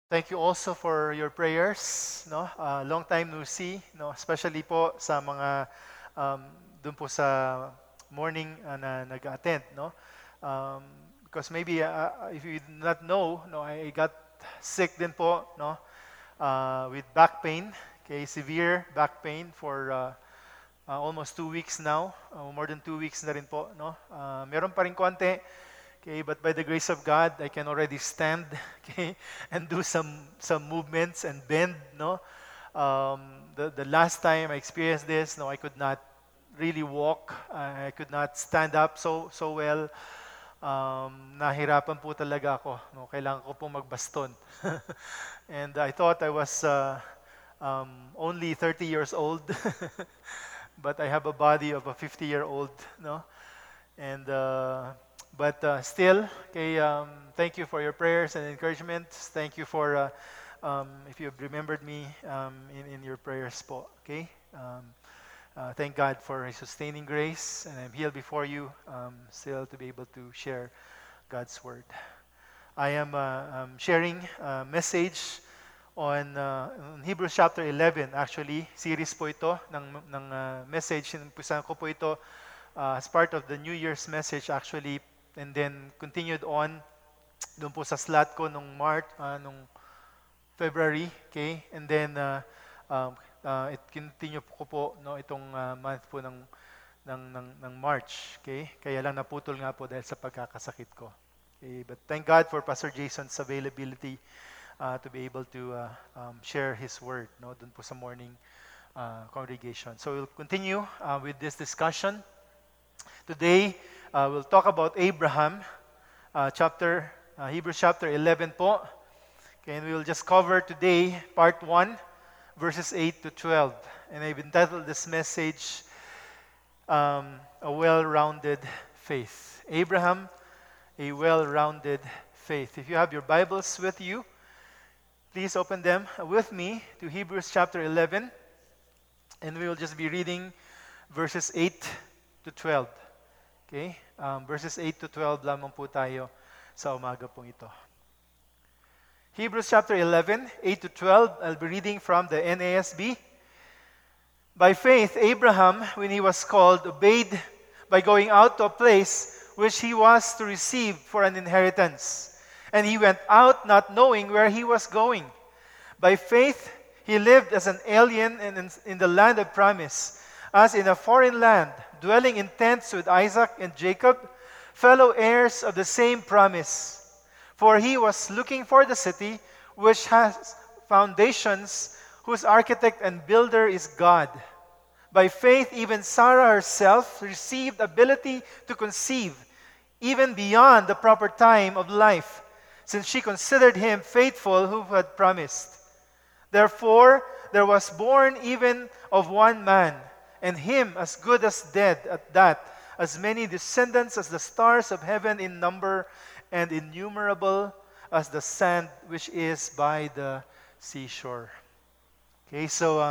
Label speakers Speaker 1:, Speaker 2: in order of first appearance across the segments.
Speaker 1: Thank you also for your prayers, no? Long time no see, no? Especially po sa mga um, doon po sa morning na nag-attend, no? Um, because maybe if you did not know, no, I got sick din po, no? With back pain, okay, severe back pain for almost 2 weeks now, more than 2 weeks na rin po, no? Meron pa rin konti, okay, but by the grace of God, I can already stand, okay, and do some movements and bend, no? The last time I experienced this, no, I could not really walk. I could not stand up so well. Nahirapan po talaga ako, no? Kailangan ko pong magbaston. And I thought I was only 30 years old, but I have a body of a 50-year-old, no? And but still, okay. Thank you for your prayers and encouragement. Thank you for if you have remembered me in your prayers, po. Okay. Thank God for His sustaining grace, and I'm here before you, still to be able to share God's word. I am sharing a message on Hebrews chapter 11. Actually, series po ito ng message. Inumpisahan ko po ito as part of the New Year's message actually, and then continued on doon po sa slot ko nung February, okay? And then it continue ko po, no, itong month po ng March, okay? Kaya lang naputol nga po dahil sa pagkakasakit ko. Okay? But thank God for Pastor Jason's availability to be able to share his word, no, doon po sa morning congregation. So we'll continue with this discussion. Today, we'll talk about Abraham, Hebrews chapter 11 po. Okay, and we'll just cover today part 1, verses 8 to 12. And I've entitled this message, A Well-Rounded Faith. Abraham, a well-rounded faith. If you have your Bibles with you, please open them with me to Hebrews chapter 11. And we will just be reading verses 8 to 12. Okay? Verses 8 to 12 lamang po tayo sa umaga pong ito. Hebrews chapter 11, 8 to 12, I'll be reading from the NASB. By faith, Abraham, when he was called, obeyed by going out to a place which he was to receive for an inheritance. And he went out not knowing where he was going. By faith, he lived as an alien in the land of promise, as in a foreign land, dwelling in tents with Isaac and Jacob, fellow heirs of the same promise. For he was looking for the city which has foundations, whose architect and builder is God. By faith, even Sarah herself received ability to conceive, even beyond the proper time of life, since she considered him faithful who had promised. Therefore, there was born even of one man, and him as good as dead at that, as many descendants as the stars of heaven in number, and innumerable as the sand which is by the seashore. Okay, so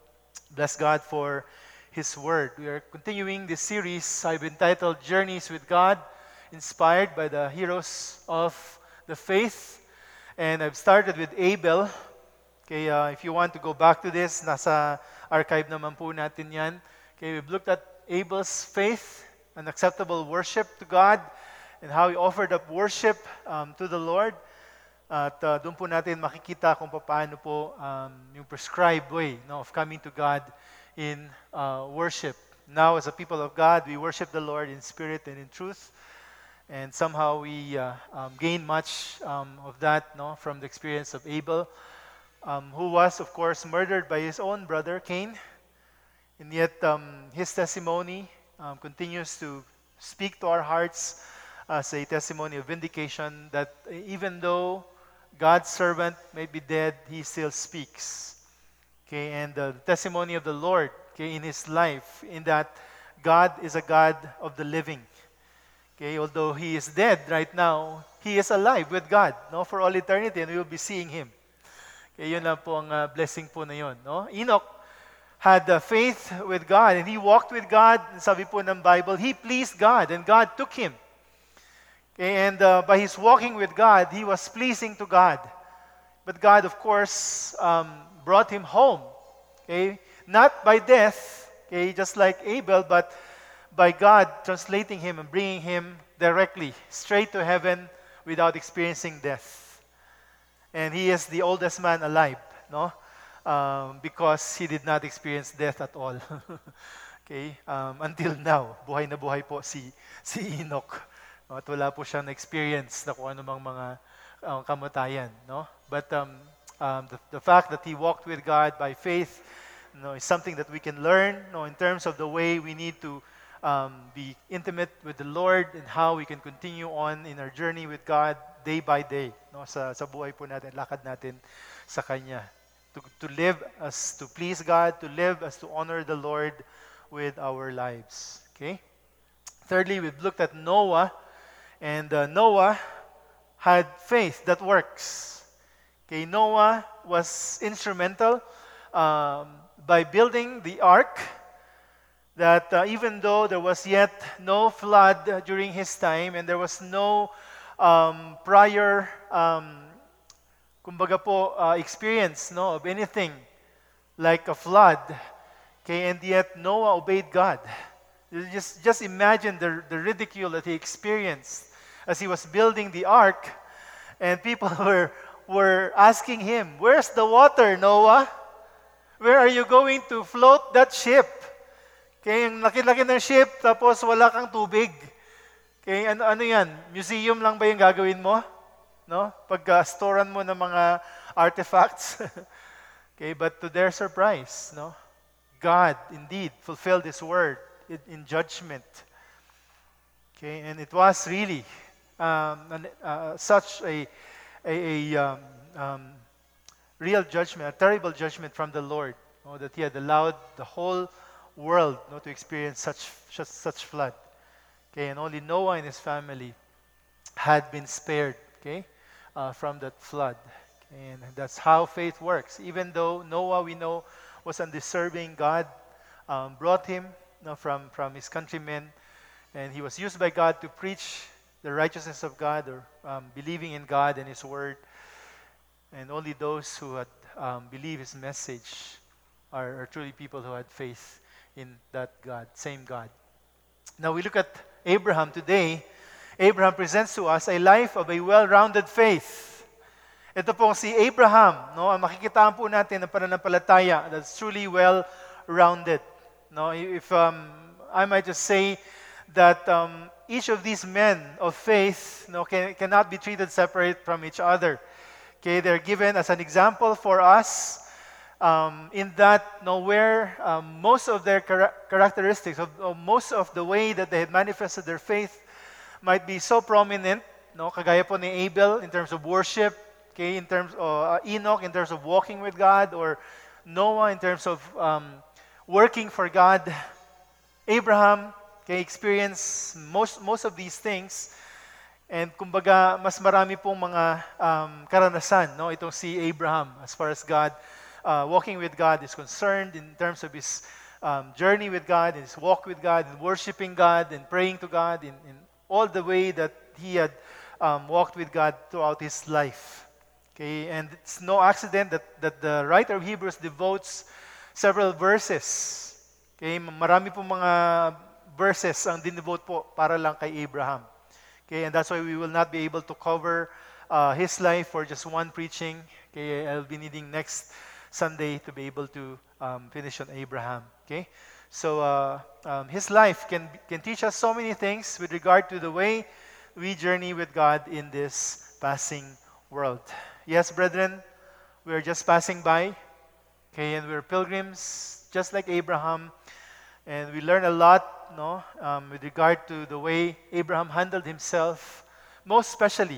Speaker 1: bless God for His Word. We are continuing this series I've entitled Journeys with God, inspired by the heroes of the faith. And I've started with Abel. Okay, if you want to go back to this, nasa archive naman po natin yan. Okay, we've looked at Abel's faith, an acceptable worship to God, and how he offered up worship to the Lord. At doon po natin makikita kung paano po yung prescribed way, no, of coming to God in worship. Now, as a people of God, we worship the Lord in spirit and in truth. And somehow we gain much of that, no, from the experience of Abel, who was, of course, murdered by his own brother, Cain. And yet, his testimony continues to speak to our hearts as a testimony of vindication that even though God's servant may be dead, he still speaks. Okay, and the testimony of the Lord, okay, in his life, in that God is a God of the living. Okay, although he is dead right now, he is alive with God, no, for all eternity, and we will be seeing him. Okay, yun lang po ang blessing po na yun, no? Enoch had faith with God, and he walked with God. Sabi po ng Bible, he pleased God, and God took him. Okay, and by his walking with God, he was pleasing to God. but God, of course, brought him home. Okay, not by death, okay, just like Abel, but by God translating him and bringing him directly straight to heaven without experiencing death. And he is the oldest man alive, no? Because he did not experience death at all. Okay, until now, buhay na buhay po si Enoch. At wala po siyang experience na kung anumang mga kamatayan, no? But the fact that he walked with God by faith, is something that we can learn, in terms of the way we need to be intimate with the Lord and how we can continue on in our journey with God day by day, sa buhay po natin, lakad natin sa Kanya. To live as to please God, to live as to honor the Lord with our lives. Okay? Thirdly, we've looked at Noah, and Noah had faith that works. Okay, Noah was instrumental by building the ark, that even though there was yet no flood during his time and there was no prior experience of anything like a flood, okay, and yet Noah obeyed God. Just imagine the ridicule that he experienced as he was building the ark, and people were asking him, "Where's the water, Noah? Where are you going to float that ship?" Okay, yung laki-laki ng ship, tapos wala kang tubig. Okay, ano yan? Museum lang ba yung gagawin mo? No? Pagka-storan mo ng mga artifacts. Okay, but to their surprise, God indeed fulfilled His word in judgment. Okay, and it was really such a real judgment, a terrible judgment from the Lord, that He had allowed the whole world to experience such flood. Okay, and only Noah and his family had been spared, okay, from that flood. Okay, and that's how faith works. Even though Noah, we know, was undeserving, God brought him from his countrymen, and he was used by God to preach the righteousness of God, or believing in God and His word. And only those who had believed His message are truly people who had faith in that God, same God. Now we look at Abraham today. Abraham presents to us a life of a well-rounded faith. Ito pong si Abraham, ang makikitaan po natin ng pananampalataya that's truly well-rounded. If I might just say that each of these men of faith cannot be treated separate from each other. Okay, they're given as an example for us in that where most of their characteristics, of most of the way that they had manifested their faith might be so prominent, kagaya po ni Abel in terms of worship, okay, in terms of Enoch in terms of walking with God, or Noah in terms of working for God. Abraham, okay, experienced most of these things, and kumbaga mas marami pong mga karanasan, itong si Abraham as far as God, walking with God is concerned, in terms of his journey with God, his walk with God, and worshiping God, and praying to God in all the way that he had walked with God throughout his life. Okay, and it's no accident that the writer of Hebrews devotes several verses. Okay, marami pong mga verses ang dinevote po para lang kay Abraham. Okay, and that's why we will not be able to cover his life for just one preaching. Okay, I'll be needing next Sunday to be able to finish on Abraham. Okay, so his life can teach us so many things with regard to the way we journey with God in this passing world. Yes, brethren, we are just passing by. Okay, and we're pilgrims, just like Abraham, and we learn a lot, with regard to the way Abraham handled himself, most especially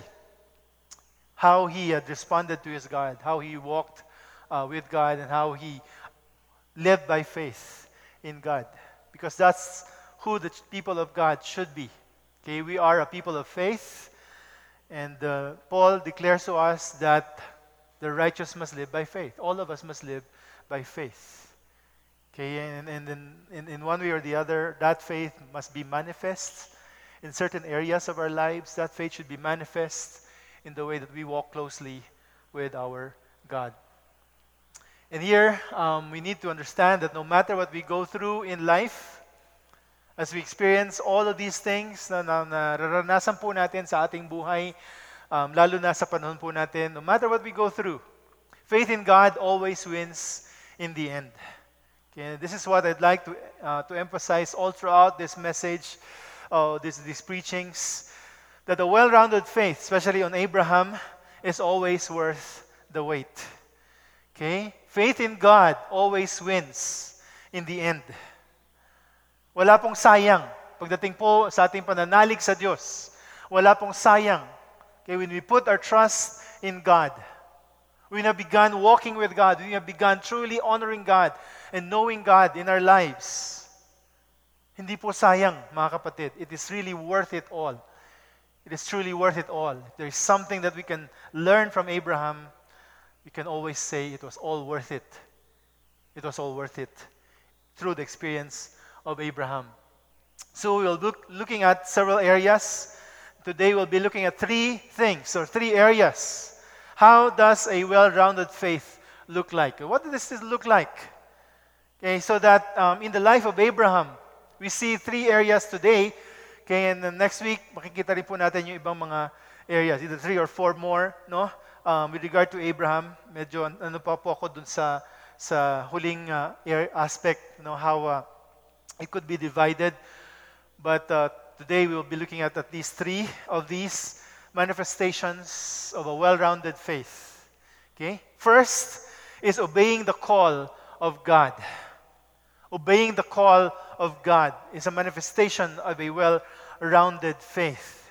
Speaker 1: how he had responded to his God, how he walked with God, and how he lived by faith in God, because that's who the people of God should be. Okay, we are a people of faith, and Paul declares to us that the righteous must live by faith. All of us must live by faith. Okay, and in one way or the other, that faith must be manifest in certain areas of our lives. That faith should be manifest in the way that we walk closely with our God. And here, we need to understand that no matter what we go through in life, as we experience all of these things na nararanasan po natin sa ating buhay, lalo na sa panahon po natin, no matter what we go through, faith in God always wins in the end. Okay, this is what I'd like to emphasize all throughout this message, these preachings, that a well-rounded faith, especially on Abraham, is always worth the wait. Okay? Faith in God always wins in the end. Wala pong sayang. Pagdating po sa ating pananalig sa Diyos, wala pong sayang. Okay? When we put our trust in God, we have begun walking with God, we have begun truly honoring God and knowing God in our lives. Hindi po sayang, mga kapatid. It is really worth it all. It is truly worth it all. If there is something that we can learn from Abraham, we can always say it was all worth it. It was all worth it through the experience of Abraham. So we'll be looking at several areas. Today we'll be looking at three things or three areas. How does a well-rounded faith look like? What does this look like? Okay, so that in the life of Abraham, we see three areas today. Okay, and next week, makikita rin po natin yung ibang mga areas, either 3 or 4 more, no? With regard to Abraham, medyo ano pa po ako dun sa huling aspect, no, how it could be divided. But today we will be looking at least 3 of these manifestations of a well-rounded faith. Okay? First is obeying the call of God. Obeying the call of God is a manifestation of a well-rounded faith.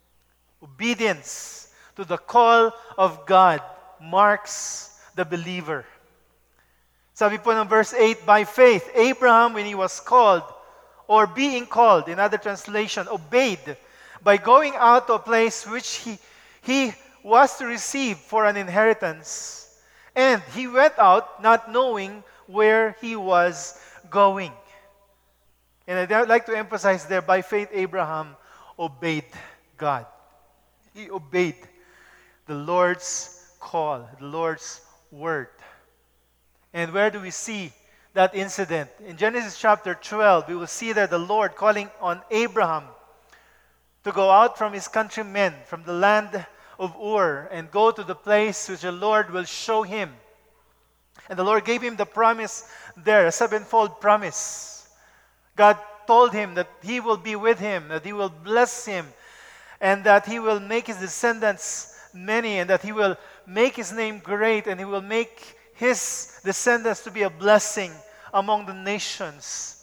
Speaker 1: Obedience to the call of God marks the believer. Sabi po ng verse 8, by faith, Abraham, when he was called, or being called, in other translation, obeyed, by going out to a place which he was to receive for an inheritance. And he went out not knowing where he was going. And I'd like to emphasize there, by faith, Abraham obeyed God. He obeyed the Lord's call, the Lord's word. And where do we see that incident? In Genesis chapter 12, we will see there the Lord calling on Abraham to go out from his countrymen, from the land of Ur, and go to the place which the Lord will show him. And the Lord gave him the promise there, a sevenfold promise. God told him that He will be with him, that He will bless him, and that He will make his descendants many, and that He will make His name great, and He will make His descendants to be a blessing among the nations.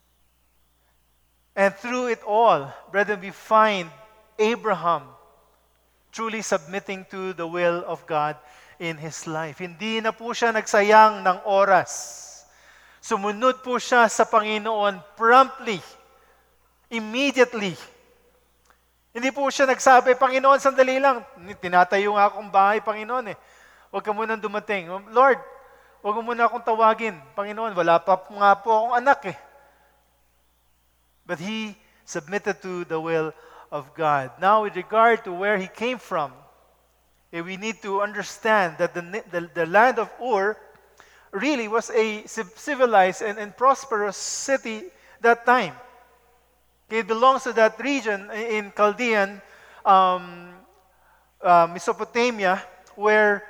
Speaker 1: And through it all, brethren, we find Abraham truly submitting to the will of God in his life. Hindi na po siya nagsayang ng oras. Sumunod po siya sa Panginoon promptly, immediately. Hindi po siya nagsabi, Panginoon, sandali lang. Tinatayo nga akong bahay, Panginoon eh. Huwag ka munang dumating. Lord, huwag mo muna akong tawagin. Panginoon, wala pa nga po akong anak eh. But he submitted to the will of God. Now, with regard to where he came from, we need to understand that the land of Ur really was a civilized and prosperous city that time. It belongs to that region in Chaldean, Mesopotamia, where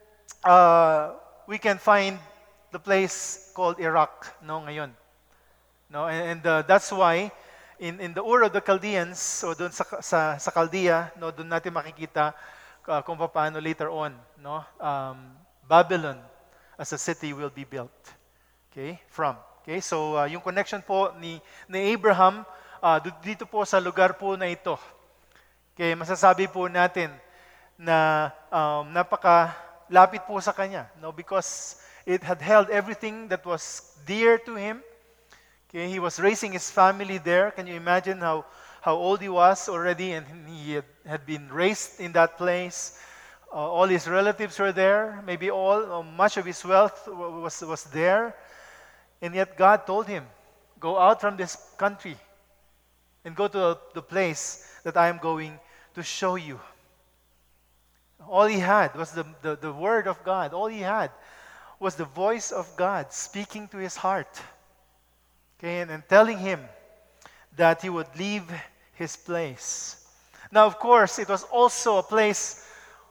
Speaker 1: we can find the place called Iraq, no, ngayon. No, and that's why in the Ur of the Chaldeans, o doon sa Chaldea, no, doon natin makikita kung paano later on, no, Babylon as a city will be built. Okay, from. Okay, so yung connection po ni Abraham dito po sa lugar po na ito. Okay, masasabi po natin na napakalapit po sa kanya, no, because it had held everything that was dear to him. Okay, he was raising his family there. Can you imagine how old he was already, and he had been raised in that place. All his relatives were there. Maybe much of his wealth was there. And yet God told him, go out from this country and go to the place that I am going to show you. All he had was the Word of God. All he had was the voice of God speaking to his heart. Okay, and telling him that he would leave his place. Now, of course, it was also a place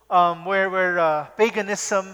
Speaker 1: where paganism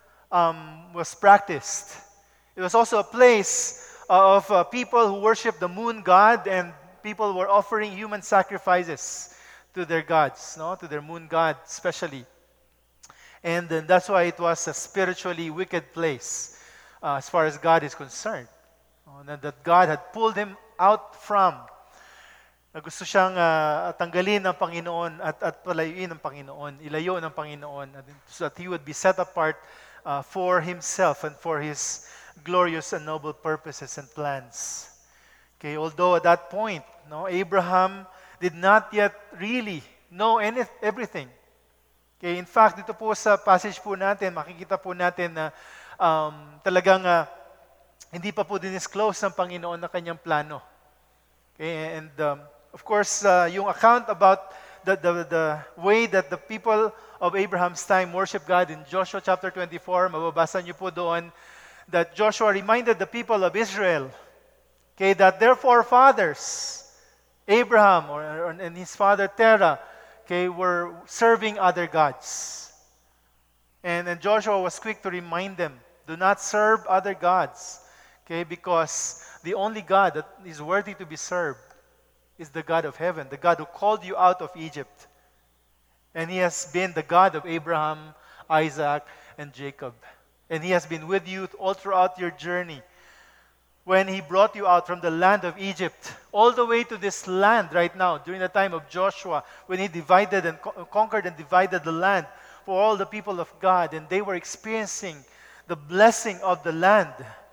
Speaker 1: was practiced. It was also a place of people who worshiped the moon god, and people were offering human sacrifices to their gods, no? To their moon god especially. And then that's why it was a spiritually wicked place as far as God is concerned. That God had pulled him out from. Na gusto siyang tanggalin ng Panginoon at palayuin ng Panginoon, ilayo ng Panginoon, so that he would be set apart for himself and for his glorious and noble purposes and plans. Okay, although at that point, Abraham did not yet really know everything. Okay, in fact, dito po sa passage po natin, makikita po natin na talagang hindi pa po dinisclose ng Panginoon na kanyang plano. Okay, and of course, yung account about the way that the people of Abraham's time worship God in Joshua chapter 24, mababasa niyo po doon that Joshua reminded the people of Israel, okay, that their forefathers, Abraham and his father Terah, okay, were serving other gods. And Joshua was quick to remind them, do not serve other gods, okay, because the only God that is worthy to be served is the God of heaven, the God who called you out of Egypt. And he has been the God of Abraham, Isaac, and Jacob. And he has been with you all throughout your journey. When he brought you out from the land of Egypt, all the way to this land right now, during the time of Joshua, when he divided and conquered and divided the land for all the people of God, and they were experiencing the blessing of the land,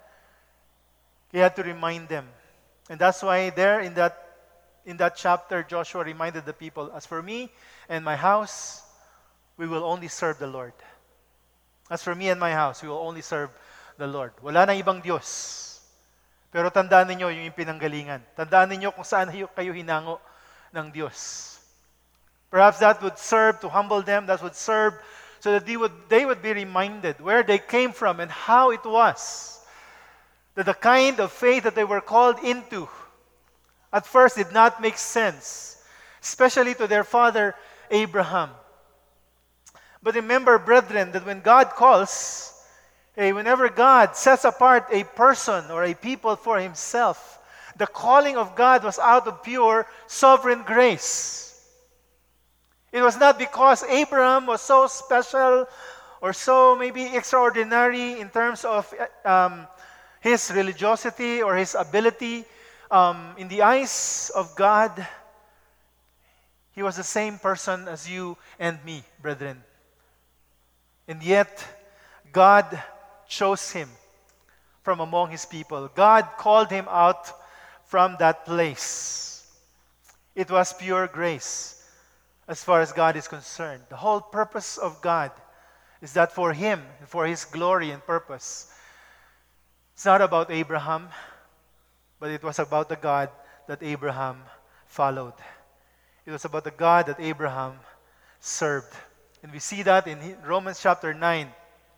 Speaker 1: he had to remind them. And that's why there in that chapter, Joshua reminded the people, as for me and my house, we will only serve the Lord. As for me and my house, we will only serve the Lord. Wala nang ibang Diyos. Pero tandaan ninyo yung pinanggalingan. Tandaan ninyo kung saan kayo hinango ng Diyos. Perhaps that would serve to humble them, that would serve so that they would be reminded where they came from and how it was. That the kind of faith that they were called into at first did not make sense, especially to their father Abraham. But remember, brethren, that when God calls, whenever God sets apart a person or a people for himself, the calling of God was out of pure sovereign grace. It was not because Abraham was so special or so maybe extraordinary in terms of his religiosity or his ability. In the eyes of God, he was the same person as you and me, brethren. And yet, God chose him from among his people. God called him out from that place. It was pure grace as far as God is concerned. The whole purpose of God is that for him, for his glory and purpose, it's not about Abraham, but it was about the God that Abraham followed. It was about the God that Abraham served. And we see that in Romans chapter 9.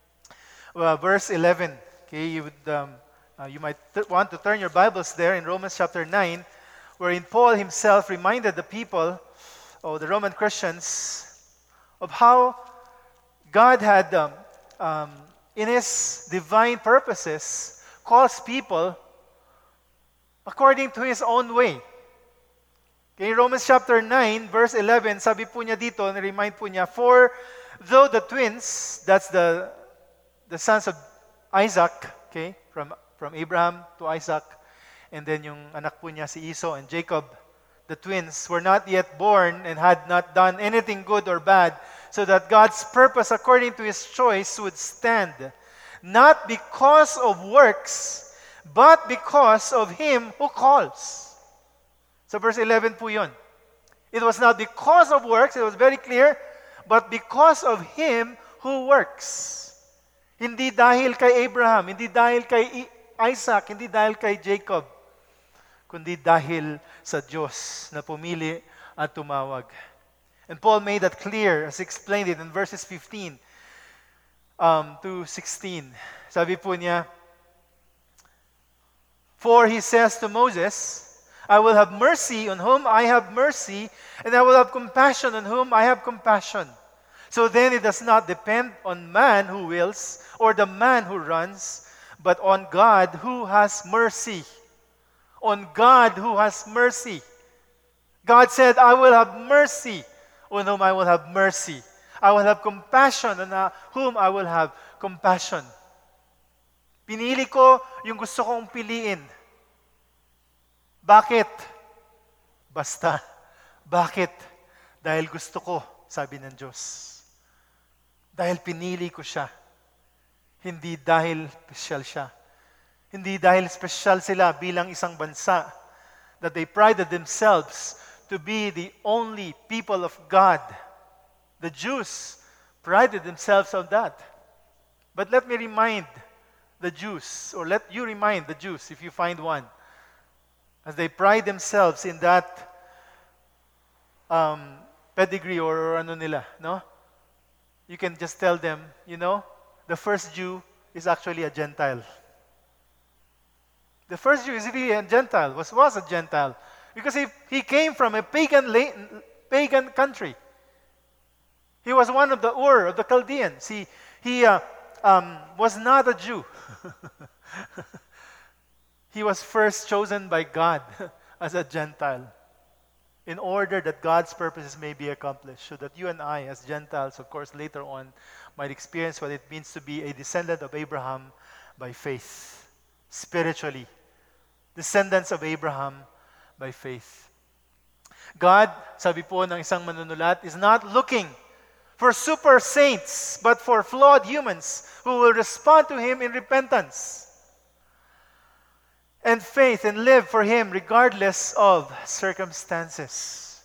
Speaker 1: Verse 11, okay, you might want to turn your Bibles there in Romans chapter 9, wherein Paul himself reminded the people, or the Roman Christians, of how God had, in his divine purposes, calls people according to his own way. Okay, Romans chapter 9, verse 11, sabi po niya dito, na-remind po niya, for though the twins, that's the sons of Isaac, okay, from Abraham to Isaac, and then yung anak po niya si Esau and Jacob, the twins were not yet born and had not done anything good or bad, so that God's purpose according to his choice would stand, not because of works, but because of him who calls. So verse 11 po yun. It was not because of works, it was very clear, but because of him who works. Hindi dahil kay Abraham, hindi dahil kay Isaac, hindi dahil kay Jacob, kundi dahil sa Diyos na pumili at tumawag. And Paul made that clear as he explained it in verses 15 to 16. Sabi po niya, for he says to Moses, I will have mercy on whom I have mercy, and I will have compassion on whom I have compassion. So then it does not depend on man who wills or the man who runs, but on God who has mercy. On God who has mercy. God said, I will have mercy on whom I will have mercy. I will have compassion on whom I will have compassion. Pinili ko yung gusto kong piliin. Bakit? Basta. Bakit? Dahil gusto ko, sabi ng Diyos. Dahil pinili ko siya. Hindi dahil special siya. Hindi dahil special sila bilang isang bansa that they prided themselves to be the only people of God. The Jews prided themselves on that. But let me remind the Jews, or let you remind the Jews if you find one, as they pride themselves in that pedigree or ano nila, no? You can just tell them, the first Jew is actually a Gentile. The first Jew is really a Gentile, was a Gentile, because he came from a pagan country. He was one of the Ur, of the Chaldeans. He was not a Jew. He was first chosen by God as a Gentile in order that God's purposes may be accomplished, so that you and I, as Gentiles, of course, later on, might experience what it means to be a descendant of Abraham by faith, spiritually. Descendants of Abraham by faith. God, sabi po ng isang manunulat, is not looking for super saints, but for flawed humans who will respond to Him in repentance and faith and live for Him regardless of circumstances.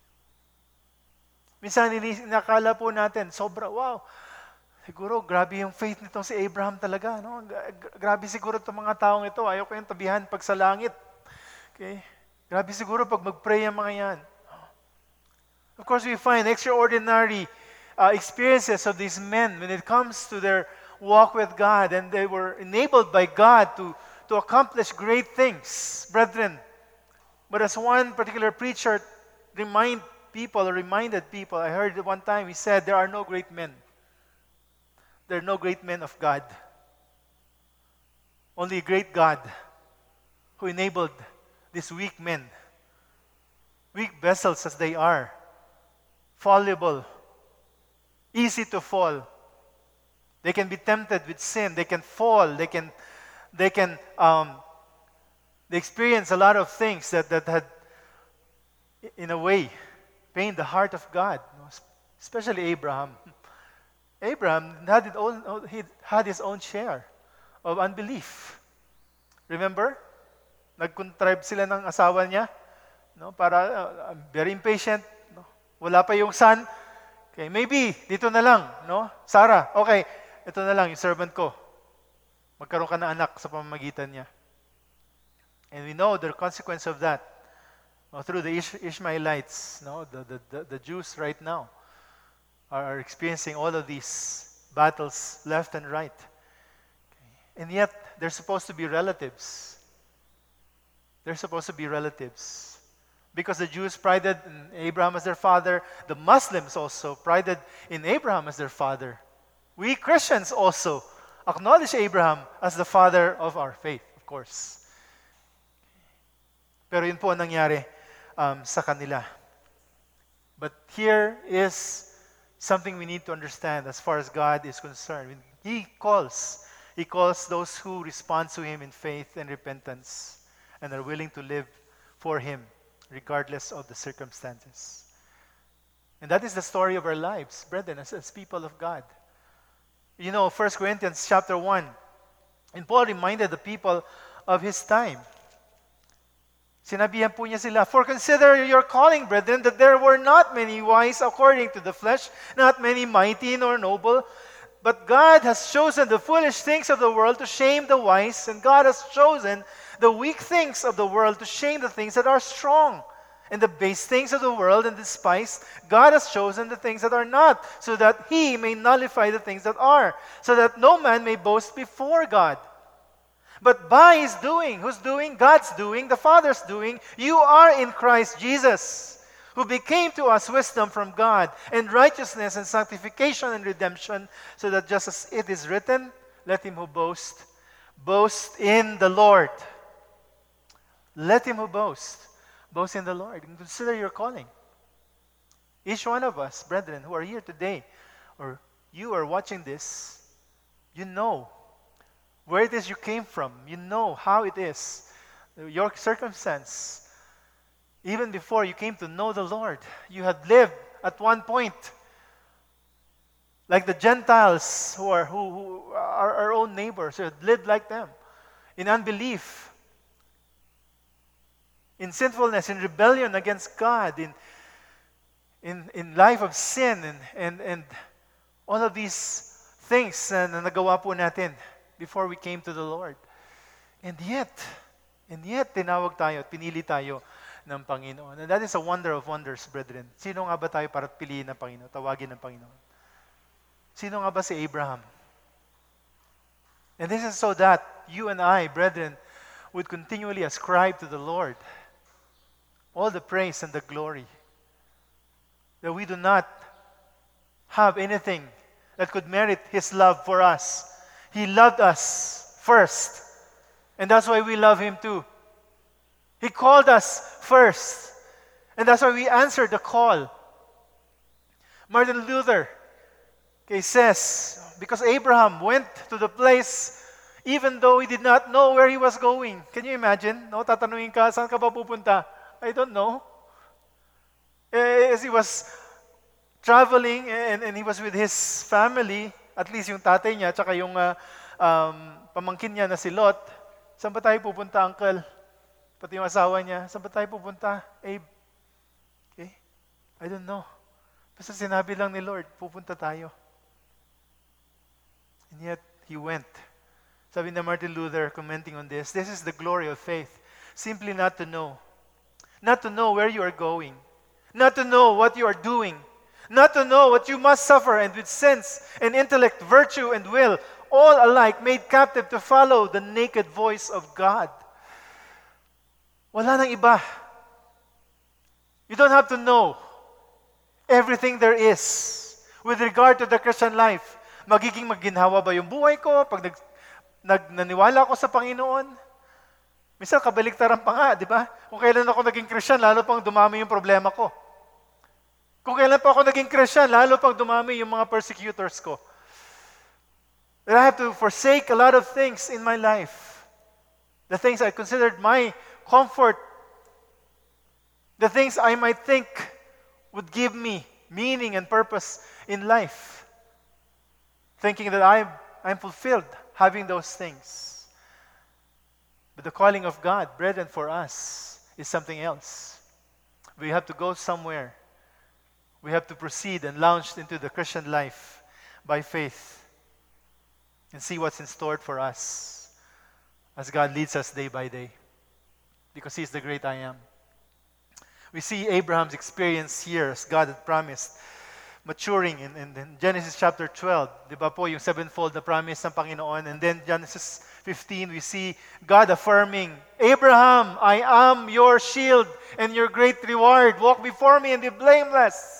Speaker 1: Minsan, nakala po natin, wow, siguro grabe yung faith nitong si Abraham talaga. No? Grabe siguro itong mga taong ito. Ayaw ko yung tabihan pag sa langit. Okay? Grabe siguro pag mag-pray ang mga yan. Of course, we find extraordinary experiences of these men when it comes to their walk with God, and they were enabled by God to accomplish great things, brethren. But as one particular preacher reminded people, I heard it one time, he said, there are no great men. There are no great men of God. Only a great God who enabled these weak men, weak vessels as they are, fallible, easy to fall. They can be tempted with sin. They can fall. They experience a lot of things that had, in a way, pained the heart of God, especially Abraham. Abraham had his own share of unbelief. Remember? Nag-contrive sila ng asawa niya, para very impatient. Wala pa yung son. Okay, maybe dito na lang, Sarah, okay, ito na lang yung servant ko. Magkaroon ka ng anak sa pamamagitan niya. And we know the consequence of that through the Ishmaelites, the Jews right now are experiencing all of these battles left and right. Okay. And yet, they're supposed to be relatives. They're supposed to be relatives. Because the Jews prided in Abraham as their father, the Muslims also prided in Abraham as their father. We Christians also acknowledge Abraham as the father of our faith, of course. Pero yun po ang nangyari sa kanila. But here is something we need to understand as far as God is concerned. When He calls those who respond to Him in faith and repentance and are willing to live for Him regardless of the circumstances. And that is the story of our lives, brethren, as people of God. 1 Corinthians chapter 1, and Paul reminded the people of his time. Sinabihan po niya sila, for consider your calling, brethren, that there were not many wise according to the flesh, not many mighty nor noble, but God has chosen the foolish things of the world to shame the wise, and God has chosen the weak things of the world to shame the things that are strong. and the base things of the world and despise, God has chosen the things that are not, so that He may nullify the things that are, so that no man may boast before God. But by His doing, who's doing? God's doing, the Father's doing, you are in Christ Jesus, who became to us wisdom from God, and righteousness and sanctification and redemption, so that just as it is written, let him who boast, boast in the Lord. Let him who boast, boast in the Lord. And consider your calling. Each one of us, brethren, who are here today, or you are watching this, you know where it is you came from. You know how it is. Your circumstance. Even before you came to know the Lord, you had lived at one point like the Gentiles who are our own neighbors. You had lived like them in unbelief, in sinfulness, in rebellion against God, in life of sin, and all of these things na nagawa po natin before we came to the Lord. And yet, tinawag tayo at pinili tayo ng Panginoon. And that is a wonder of wonders, brethren. Sino nga ba tayo para piliin ng Panginoon, tawagin ng Panginoon? Sino nga ba si Abraham? And this is so that you and I, brethren, would continually ascribe to the Lord all the praise and the glory. That we do not have anything that could merit His love for us. He loved us first. And that's why we love Him too. He called us first. And that's why we answered the call. Martin Luther says, because Abraham went to the place even though he did not know where he was going. Can you imagine? No, tatanungin ka, saan ka ba pupunta? I don't know. As he was traveling and he was with his family, at least yung tatay niya, tsaka yung pamangkin niya na si Lot, saan ba tayo pupunta, uncle? Pati yung asawa niya, saan ba tayo pupunta, Abe? Okay? I don't know. Basta sinabi lang ni Lord, pupunta tayo. And yet, he went. Sabi na Martin Luther, commenting on this is the glory of faith. Simply not to know. Not to know where you are going. Not to know what you are doing. Not to know what you must suffer, and with sense and intellect, virtue and will, all alike made captive to follow the naked voice of God. Wala nang iba. You don't have to know everything there is with regard to the Christian life. Magiging maginhawa ba yung buhay ko pag naniwala ako sa Panginoon? Minsan kabaliktaran pa nga, di ba? Kung kailan ako naging Christian, lalo pang dumami yung problema ko. Kung kailan pa ako naging Christian, lalo pang dumami yung mga persecutors ko. That I have to forsake a lot of things in my life. The things I considered my comfort. The things I might think would give me meaning and purpose in life. Thinking that I'm fulfilled having those things. But the calling of God, brethren, for us is something else. We have to go somewhere. We have to proceed and launch into the Christian life by faith and see what's in store for us as God leads us day by day, because He's the great I am. We see Abraham's experience here as God had promised, maturing in Genesis chapter 12. Di ba po, yung sevenfold na promise ng Panginoon. And then Genesis 15, we see God affirming, Abraham, I am your shield and your great reward. Walk before me and be blameless.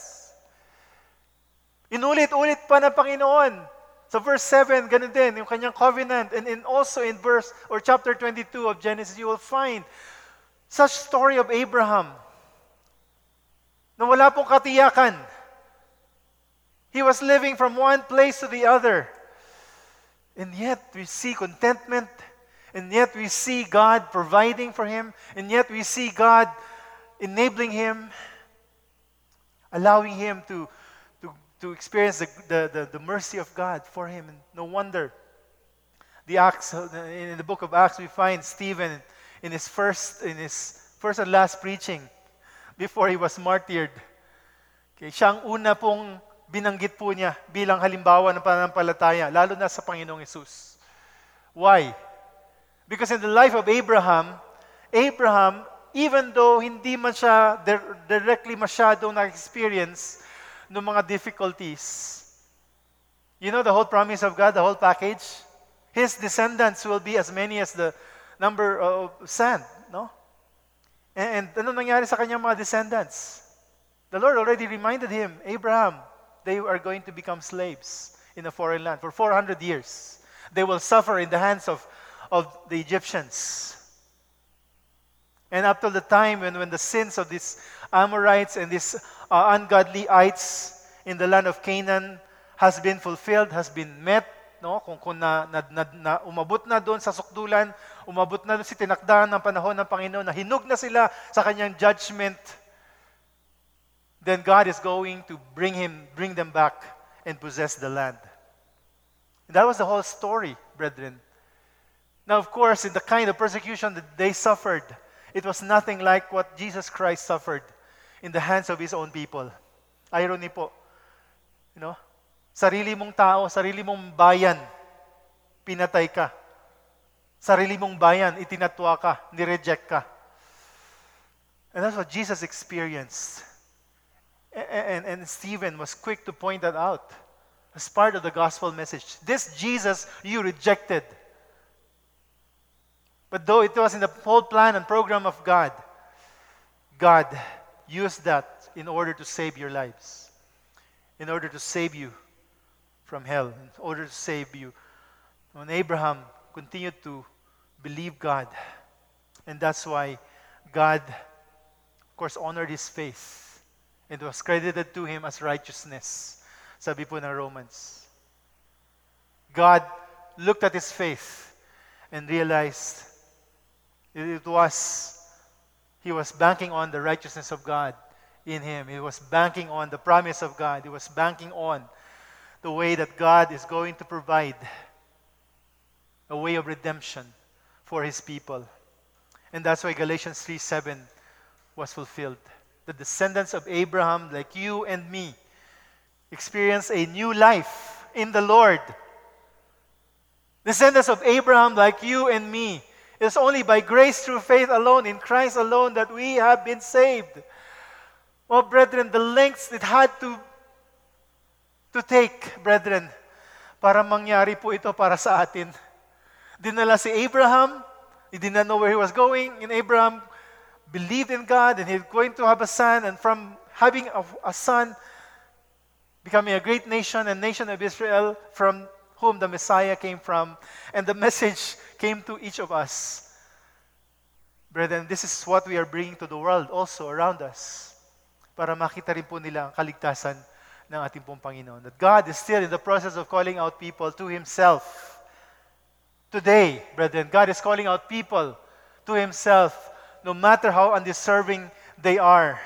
Speaker 1: Inulit-ulit pa ng Panginoon. Sa verse 7, ganun din, yung kanyang covenant. And also in verse or chapter 22 of Genesis, you will find such story of Abraham na wala pong katiyakan. He was living from one place to the other. And yet we see contentment. And yet we see God providing for him. And yet we see God enabling him, allowing him to experience the mercy of God for him. And no wonder in the book of Acts we find Stephen in his first and last preaching before he was martyred. Okay, siya ang una pong binanggit po niya bilang halimbawa ng pananampalataya, lalo na sa Panginoong Hesus. Why? Because in the life of Abraham Even though hindi man siya directly masyadong na-experience ng mga difficulties. You know the whole promise of God, the whole package? His descendants will be as many as the number of sand, no? And ano nangyari sa kanyang mga descendants? The Lord already reminded him, Abraham, they are going to become slaves in a foreign land for 400 years. They will suffer in the hands of the Egyptians. And up till the time when the sins of these Amorites and these ungodlyites in the land of Canaan has been fulfilled, has been met, no? Kung umabot na doon sa sukdulan, umabot na doon si tinakdahan ng panahon ng Panginoon, na hinug na sila sa kanyang judgment, then God is going to bring them back and possess the land. And that was the whole story, brethren. Now, of course, in the kind of persecution that they suffered, it was nothing like what Jesus Christ suffered in the hands of His own people. Irony po. You know? Sarili mong tao, sarili mong bayan, pinatay ka. Sarili mong bayan, itinatwa ka, nireject ka. And that's what Jesus experienced. And Stephen was quick to point that out as part of the gospel message. This Jesus you rejected. But though it was in the whole plan and program of God, God used that in order to save your lives, in order to save you from hell, in order to save you. When Abraham continued to believe God, and that's why God, of course, honored his faith. It was credited to him as righteousness. Sabi po ng Romans. God looked at his faith and realized he was banking on the righteousness of God in him. He was banking on the promise of God. He was banking on the way that God is going to provide a way of redemption for his people. And that's why Galatians 3:7 was fulfilled. The descendants of Abraham, like you and me, experience a new life in the Lord. Descendants of Abraham, like you and me, it's only by grace through faith alone, in Christ alone, that we have been saved. Oh, brethren, the lengths it had to take, brethren, para mangyari po ito para sa atin. Dinala si Abraham, he did not know where he was going, and Abraham believed in God, and he's going to have a son, and from having a son, becoming a great nation, a nation of Israel, from whom the Messiah came from, and the message came to each of us. Brethren, this is what we are bringing to the world also around us, para makita rin po nila ang kaligtasan ng ating pong Panginoon. That God is still in the process of calling out people to Himself. Today, brethren, God is calling out people to Himself, no matter how undeserving they are.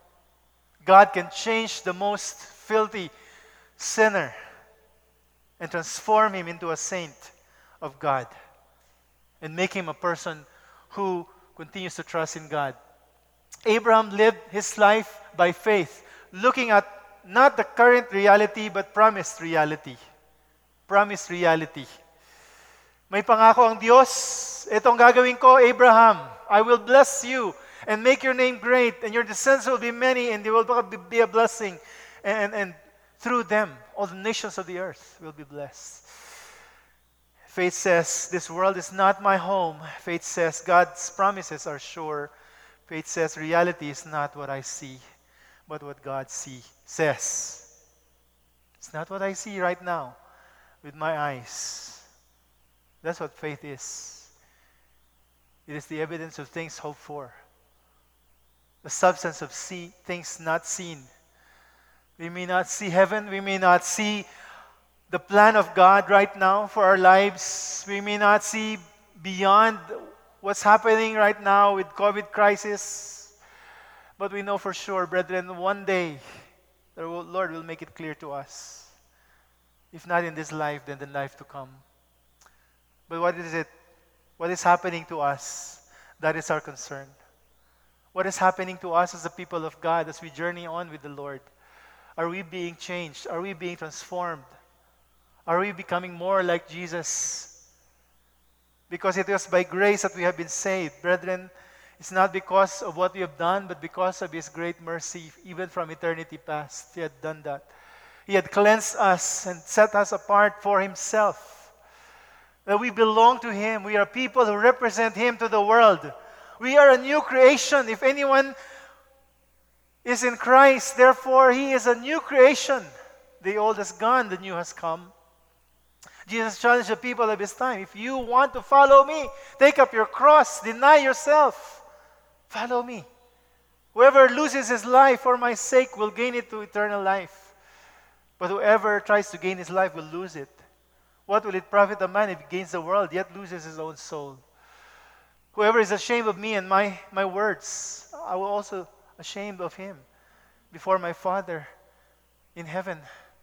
Speaker 1: God can change the most filthy sinner and transform him into a saint of God and make him a person who continues to trust in God. Abraham lived his life by faith, looking at not the current reality but promised reality. Promised reality. May pangako ang Diyos, itong gagawin ko, Abraham, I will bless you and make your name great, and your descendants will be many, and they will be a blessing. And through them, all the nations of the earth will be blessed. Faith says, this world is not my home. Faith says, God's promises are sure. Faith says, reality is not what I see, but what God says. It's not what I see right now with my eyes. That's what faith is. It is the evidence of things hoped for, the substance of things not seen. We may not see heaven. We may not see the plan of God right now for our lives. We may not see beyond what's happening right now with COVID crisis. But we know for sure, brethren, one day the Lord will make it clear to us. If not in this life, then the life to come. But what is it? What is happening to us? That is our concern. What is happening to us as the people of God as we journey on with the Lord? Are we being changed? Are we being transformed? Are we becoming more like Jesus? Because it was by grace that we have been saved. Brethren, It's not because of what we have done, but because of His great mercy, even from eternity past. He had done that. He had cleansed us and set us apart for Himself. That we belong to Him. We are people who represent Him to the world. We are a new creation. If anyone is in Christ, therefore He is a new creation. The old has gone, the new has come. Jesus challenged the people of His time. If you want to follow me, take up your cross, deny yourself. Follow me. Whoever loses his life for my sake will gain it to eternal life. But whoever tries to gain his life will lose it. What will it profit a man if he gains the world, yet loses his own soul? Whoever is ashamed of me and my words, I will also ashamed of him before my Father in heaven.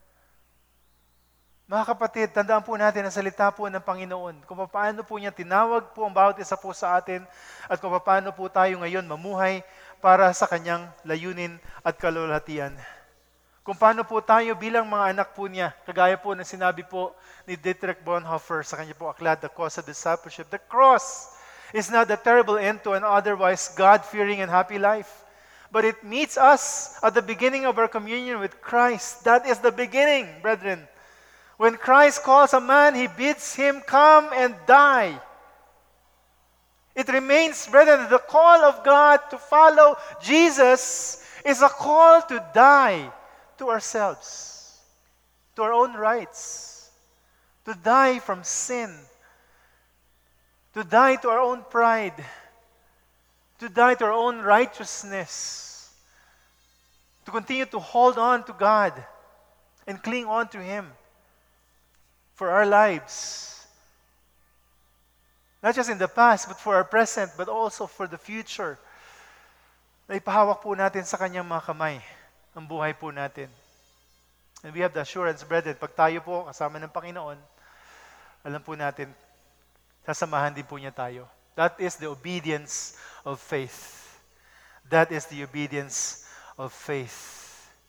Speaker 1: Mga kapatid, tandaan po natin ang salita po ng Panginoon. Kung paano po niya tinawag po ang bawat isa po sa atin at kung paano po tayo ngayon mamuhay para sa kanyang layunin at kalulhatian. Kung paano po tayo bilang mga anak po niya, kagaya po na sinabi po ni Dietrich Bonhoeffer sa kanya po aklat, The Cross of Discipleship. The cross is not the terrible end to an otherwise God-fearing and happy life, but it meets us at the beginning of our communion with Christ. That is the beginning, brethren. When Christ calls a man, He bids him come and die. It remains, brethren, the call of God to follow Jesus is a call to die to ourselves, to our own rights, to die from sin, to die to our own pride, to die to our own righteousness, to continue to hold on to God and cling on to Him for our lives. Not just in the past, but for our present, but also for the future. Na ipahawak po natin sa Kanyang mga kamay ang buhay po natin. And we have the assurance, brethren, pag tayo po kasama ng Panginoon, alam po natin, sasamahan din po niya tayo. That is the obedience of faith. That is the obedience of faith.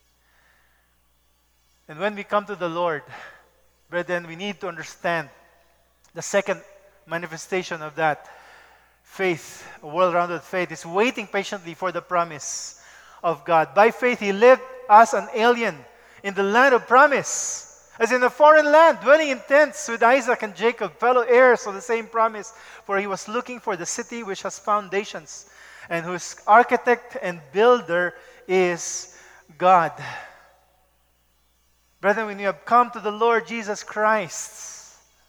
Speaker 1: And when we come to the Lord, brethren, we need to understand the second manifestation of that faith, a well-rounded faith, is waiting patiently for the promise of God. By faith, He lived as an alien in the land of promise, as in a foreign land, dwelling in tents with Isaac and Jacob, fellow heirs of the same promise, for he was looking for the city which has foundations, and whose architect and builder is God. Brethren, when you have come to the Lord Jesus Christ,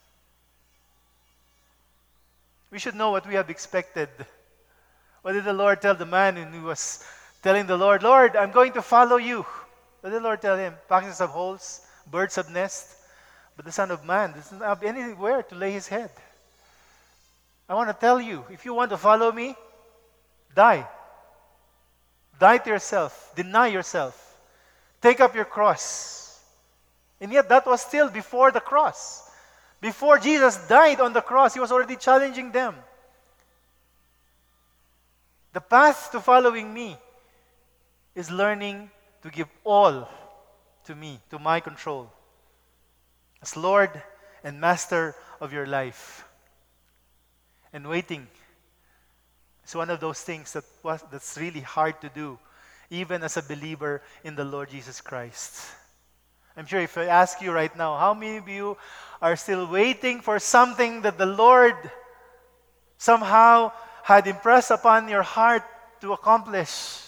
Speaker 1: we should know what we have expected. What did the Lord tell the man when he was telling the Lord, Lord, I'm going to follow you? What did the Lord tell him? Foxes have holes, birds have nests, but the Son of Man doesn't have anywhere to lay his head. I want to tell you, if you want to follow me, die. Die to yourself. Deny yourself. Take up your cross. And yet that was still before the cross. Before Jesus died on the cross, He was already challenging them. The path to following me is learning to give all to me, to my control, as Lord and Master of your life. And waiting is one of those things that's really hard to do, even as a believer in the Lord Jesus Christ. I'm sure if I ask you right now, how many of you are still waiting for something that the Lord somehow had impressed upon your heart to accomplish?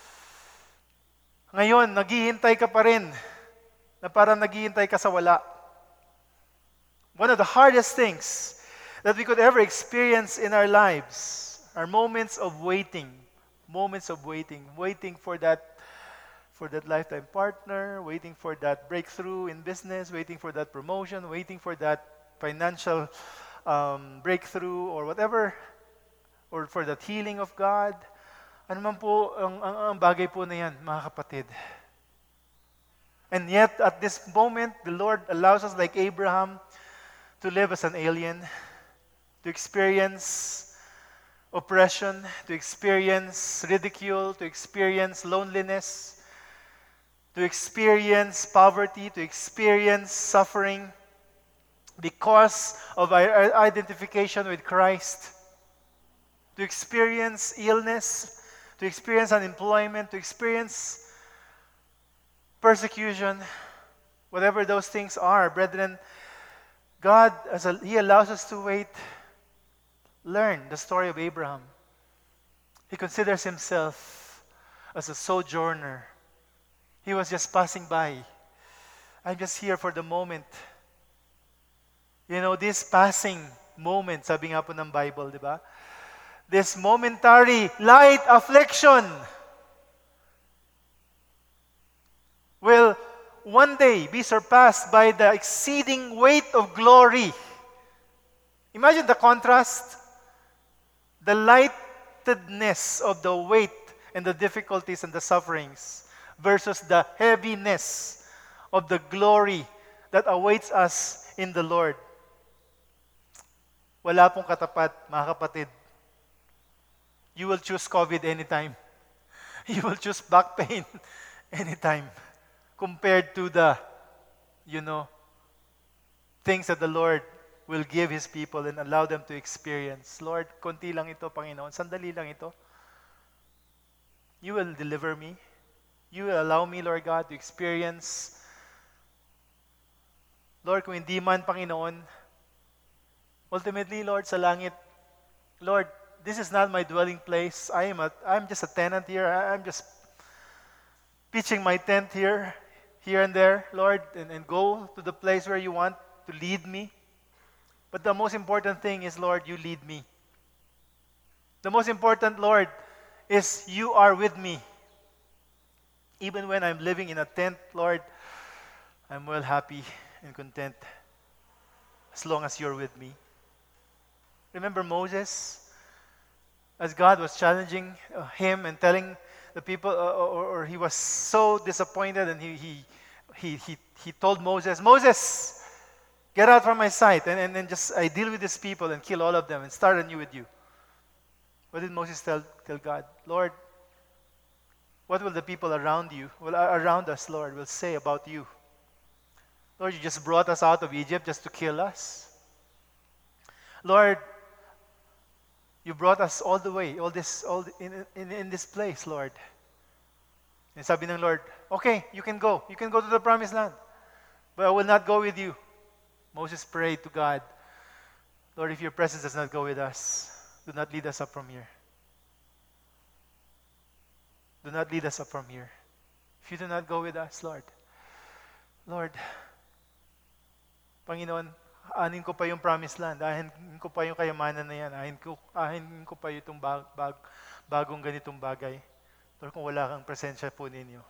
Speaker 1: Ngayon, naghihintay ka pa rin, na parang naghihintay ka sa wala. One of the hardest things that we could ever experience in our lives are moments of waiting. Moments of waiting. Waiting for that lifetime partner, waiting for that breakthrough in business, waiting for that promotion, waiting for that financial breakthrough or whatever, or for that healing of God. Ano man po ang bagay po na yan, mga kapatid. And yet, at this moment, the Lord allows us, like Abraham, to live as an alien, to experience oppression, to experience ridicule, to experience loneliness, to experience poverty, to experience suffering because of our identification with Christ, to experience illness, to experience unemployment, to experience persecution, whatever those things are, brethren, God, He allows us to wait. Learn the story of Abraham. He considers himself as a sojourner. He was just passing by. I'm just here for the moment. You know, this passing moment, sabi nga po ng Bible, di ba? This momentary light affliction will one day be surpassed by the exceeding weight of glory. Imagine the contrast. The lightedness of the weight and the difficulties and the sufferings versus the heaviness of the glory that awaits us in the Lord. Wala pong katapat, mga kapatid. You will choose COVID anytime. You will choose back pain anytime compared to the, things that the Lord will give His people and allow them to experience. Lord, konti lang ito, Panginoon. Sandali lang ito. You will deliver me. You will allow me, Lord God, to experience. Lord, kung hindi man, Panginoon, ultimately, Lord, sa langit, Lord, this is not my dwelling place. I'm just a tenant here. I'm just pitching my tent here and there, Lord, and go to the place where you want to lead me. But the most important thing is, Lord, you lead me. The most important, Lord, is you are with me. Even when I'm living in a tent, Lord, I'm well happy and content as long as you're with me. Remember Moses? As God was challenging him and telling the people, or he was so disappointed, and he told Moses, Moses, get out from my sight, and then just I deal with these people and kill all of them and start anew with you. What did Moses tell God? Lord, what will the people around us, Lord, will say about you? Lord, you just brought us out of Egypt just to kill us. Lord, you brought us all the way, in this place, Lord. And sabi ng Lord, okay, you can go. You can go to the promised land. But I will not go with you. Moses prayed to God, Lord, if your presence does not go with us, do not lead us up from here. Do not lead us up from here. If you do not go with us, Lord, Panginoon, anin ko pa yung promised land, ahin ko pa yung kayamanan na yan, ahin ko pa itong bagong ganitong bagay. Lord, kung wala kang presensya po ninyo.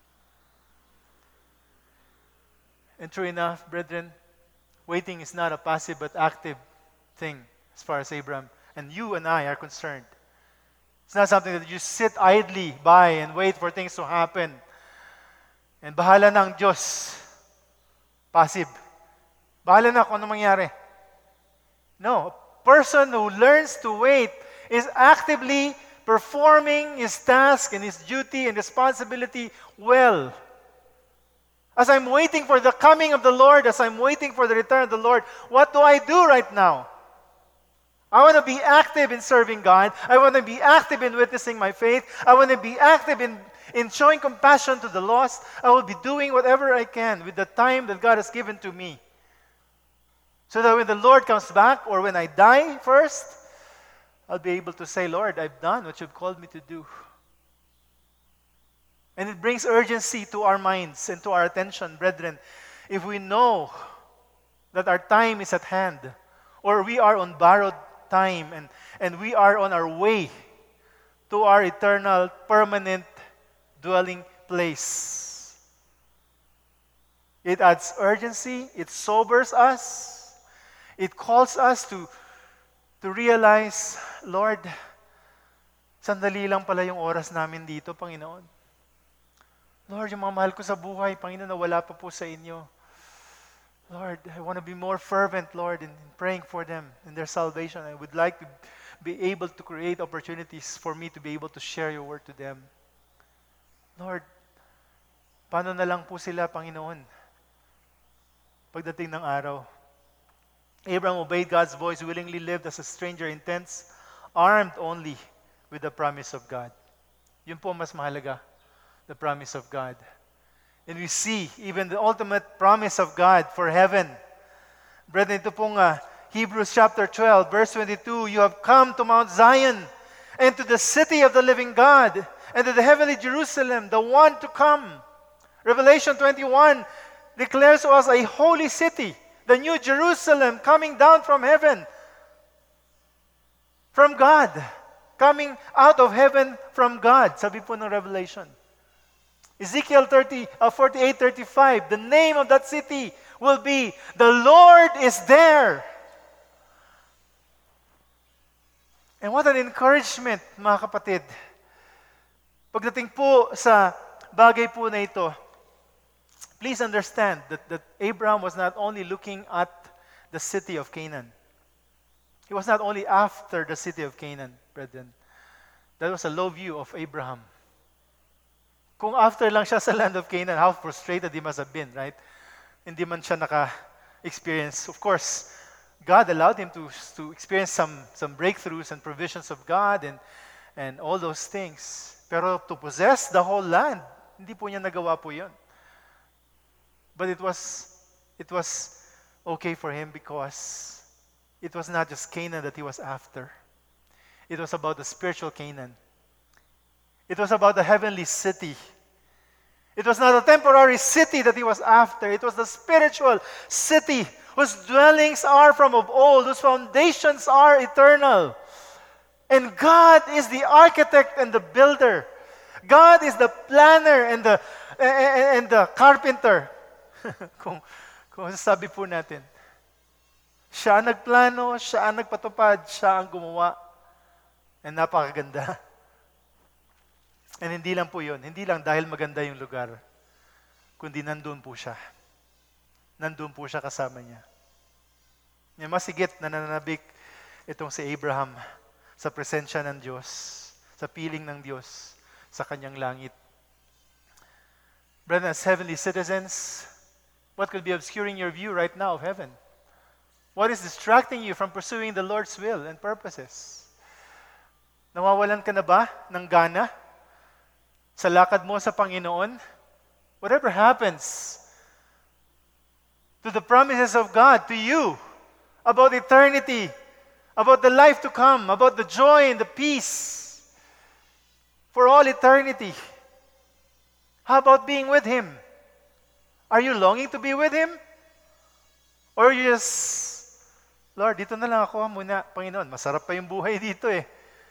Speaker 1: And true enough, brethren, waiting is not a passive but active thing as far as Abraham and you and I are concerned. It's not something that you sit idly by and wait for things to happen. And bahala na ang Diyos. Passive. Bahala na kung ano mangyari. No. A person who learns to wait is actively performing his task and his duty and responsibility well. As I'm waiting for the coming of the Lord, as I'm waiting for the return of the Lord, what do I do right now? I want to be active in serving God. I want to be active in witnessing my faith. I want to be active in showing compassion to the lost. I will be doing whatever I can with the time that God has given to me. So that when the Lord comes back, or when I die first, I'll be able to say, Lord, I've done what you've called me to do. And it brings urgency to our minds and to our attention, brethren. If we know that our time is at hand, or we are on borrowed time, and we are on our way to our eternal, permanent dwelling place. It adds urgency, it sobers us, it calls us to realize, Lord, sandali lang pala yung oras namin dito, Panginoon. Lord, yung mga mahal ko sa buhay, Panginoon, na wala pa po sa inyo. Lord, I want to be more fervent, Lord, in praying for them in their salvation. I would like to be able to create opportunities for me to be able to share your word to them. Lord, paano na lang po sila, Panginoon, pagdating ng araw? Abraham obeyed God's voice, willingly lived as a stranger in tents armed only with the promise of God. Yun po mas mahalaga, the promise of God. And we see even the ultimate promise of God for heaven. Brethren, ito pong Hebrews chapter 12, verse 22, you have come to Mount Zion and to the city of the living God and to the heavenly Jerusalem, the one to come. Revelation 21 declares to us a holy city, the new Jerusalem coming down from heaven, from God, coming out of heaven from God. Sabi po ng Revelation. Ezekiel 48:35, the name of that city will be, the Lord is there. And what an encouragement, mga kapatid. Pagdating po sa bagay po na ito, please understand that Abraham was not only looking at the city of Canaan. He was not only after the city of Canaan, brethren. That was a low view of Abraham. Kung after lang siya sa land of Canaan, how frustrated he must have been, right? Hindi man siya naka-experience. Of course, God allowed him to experience some breakthroughs and provisions of God and all those things. Pero to possess the whole land, hindi po niya nagawa po yun. But it was okay for him because it was not just Canaan that he was after. It was about the spiritual Canaan. It was about the heavenly city. It was not a temporary city that he was after. It was the spiritual city whose dwellings are from of old, whose foundations are eternal. And God is the architect and the builder. God is the planner and the carpenter. kung sasabi po natin. Siya ang nagplano, siya ang nagpatupad, siya ang gumawa. And napakaganda. And hindi lang po yun. Hindi lang dahil maganda yung lugar. Kundi nandun po siya. Nandun po siya kasama niya. Mas higit na nananabik itong si Abraham sa presensya ng Diyos, sa piling ng Diyos, sa kanyang langit. Brethren, as heavenly citizens, what could be obscuring your view right now of heaven? What is distracting you from pursuing the Lord's will and purposes? Nawawalan ka na ba ng gana sa lakad mo sa Panginoon? Whatever happens to the promises of God to you about eternity, about the life to come, about the joy and the peace for all eternity. How about being with Him? Are you longing to be with Him? Or you just, Lord, dito na lang ako muna, Panginoon. Masarap pa yung buhay dito eh.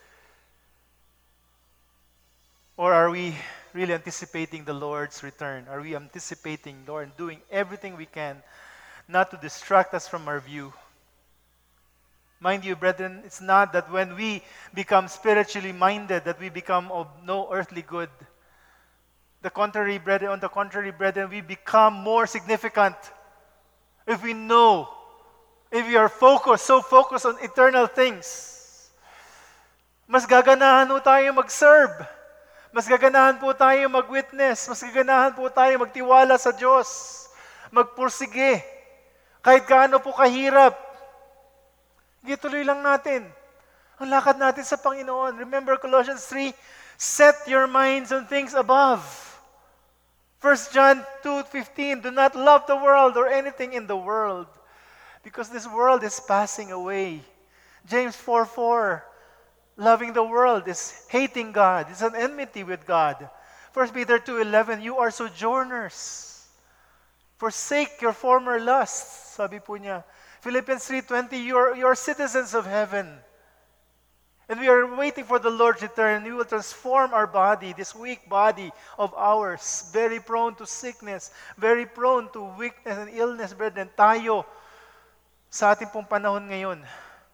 Speaker 1: Or are we really anticipating the Lord's return? Are we anticipating, Lord, and doing everything we can not to distract us from our view? Mind you, brethren, it's not that when we become spiritually minded that we become of no earthly good. On the contrary, brethren, we become more significant if we know, if we are so focused on eternal things. Mas gaganahan po tayo mag-serve. Mas gaganahan po tayo mag-witness. Mas gaganahan po tayo magtiwala sa Diyos. Magpursige. Kahit gaano po kahirap. Ituloy lang natin. Ang lakad natin sa Panginoon. Remember Colossians 3, set your minds on things above. 1 John 2:15, do not love the world or anything in the world, because this world is passing away. James 4:4, loving the world is hating God. It's an enmity with God. 1 Peter 2:11, you are sojourners. Forsake your former lusts. Sabi po niya. Philippians 3:20, you are citizens of heaven. And we are waiting for the Lord's return. He will transform our body, this weak body of ours, very prone to sickness, very prone to weakness and illness, brethren. Tayo, sa ating pong panahon ngayon.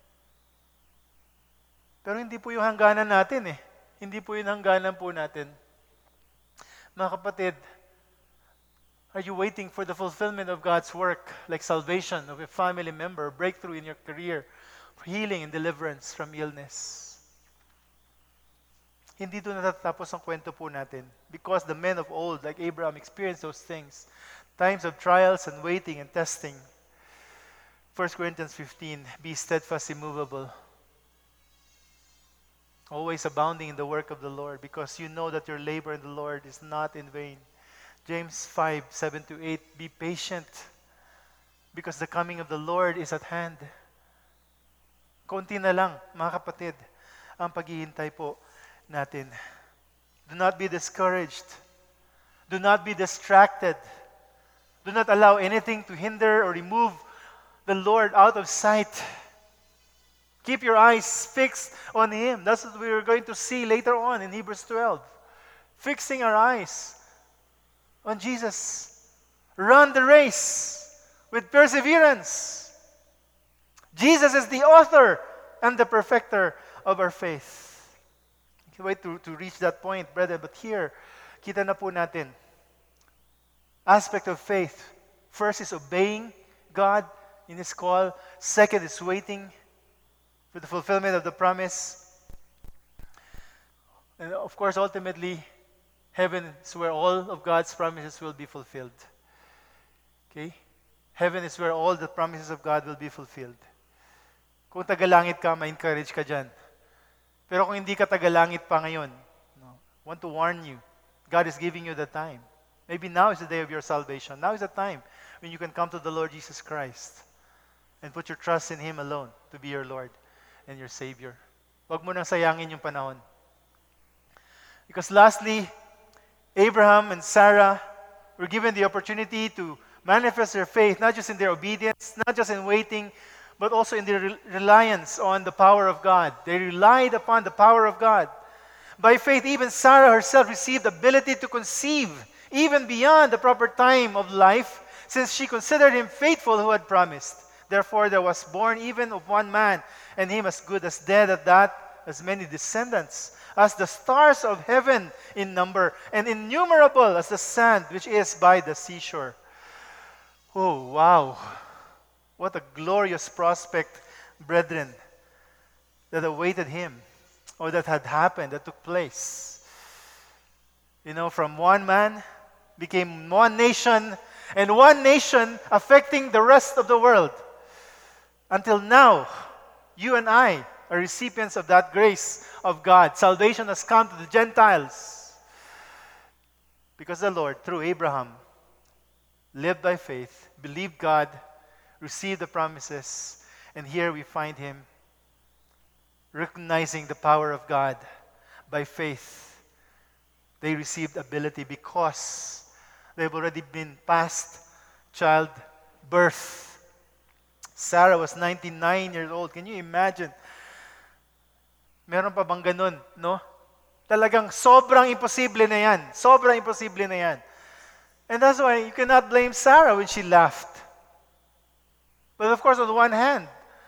Speaker 1: Pero hindi po yung hangganan natin eh. Hindi po yung hangganan po natin. Mga kapatid, are you waiting for the fulfillment of God's work, like salvation of a family member, breakthrough in your career, healing and deliverance from illness? Hindi doon natatapos ang kwento po natin. Because the men of old, like Abraham, experienced those things. Times of trials and waiting and testing. 1 Corinthians 15, be steadfast, immovable. always abounding in the work of the Lord, because you know that your labor in the Lord is not in vain. James 5:7-8, be patient, because the coming of the Lord is at hand. Konti na lang, mga kapatid, ang paghihintay po natin. Do not be discouraged. Do not be distracted. Do not allow anything to hinder or remove the Lord out of sight. Keep your eyes fixed on Him. That's what we're going to see later on in Hebrews 12. Fixing our eyes on Jesus. Run the race with perseverance. Jesus is the author and the perfecter of our faith. I can't wait to reach that point, brother. But here, kita na po natin. Aspect of faith. First is obeying God in His call. Second is waiting for the fulfillment of the promise. And of course, ultimately, heaven is where all of God's promises will be fulfilled. Okay? Heaven is where all the promises of God will be fulfilled. Kung tagalangit ka, ma-encourage ka dyan. Pero kung hindi ka tagalangit pa ngayon, want to warn you, God is giving you the time. Maybe now is the day of your salvation. Now is the time when you can come to the Lord Jesus Christ and put your trust in Him alone to be your Lord and your Savior. Huwag mo nang sayangin yung panahon. Because lastly, Abraham and Sarah were given the opportunity to manifest their faith, not just in their obedience, not just in waiting, but also in their reliance on the power of God. They relied upon the power of God. By faith, even Sarah herself received the ability to conceive, even beyond the proper time of life, since she considered him faithful who had promised. Therefore, there was born even of one man, and him as good as dead at that, as many descendants, as the stars of heaven in number, and innumerable as the sand which is by the seashore. Oh, wow. What a glorious prospect, brethren, that awaited him, or that had happened, that took place. You know, from one man became one nation, and one nation affecting the rest of the world. Until now, you and I are recipients of that grace of God. Salvation has come to the Gentiles. Because the Lord, through Abraham, lived by faith, believed God, received the promises, and here we find him recognizing the power of God by faith. They received ability because they've already been past childbirth. Sarah was 99 years old. Can you imagine? Meron pa bang ganun, no? Talagang sobrang imposible na yan. Sobrang imposible na yan. And that's why you cannot blame Sarah when she laughed. But of course, on the one hand,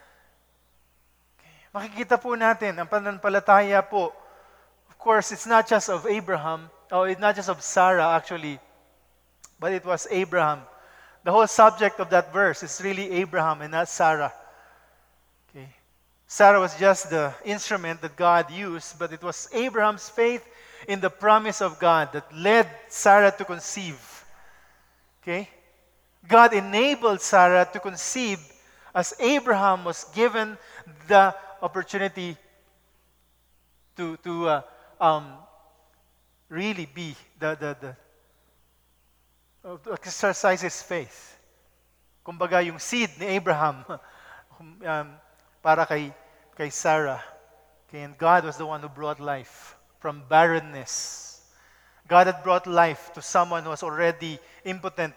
Speaker 1: makikita po natin, ang pananampalataya po, of course, it's not just of Abraham, or it's not just of Sarah actually, but it was Abraham. The whole subject of that verse is really Abraham and not Sarah. Okay. Sarah was just the instrument that God used, but it was Abraham's faith in the promise of God that led Sarah to conceive. Okay? God enabled Sarah to conceive as Abraham was given the opportunity to really be to exercise his faith. Kumbaga, yung seed ni Abraham para kay Sarah. Okay, and God was the one who brought life from barrenness. God had brought life to someone who was already impotent.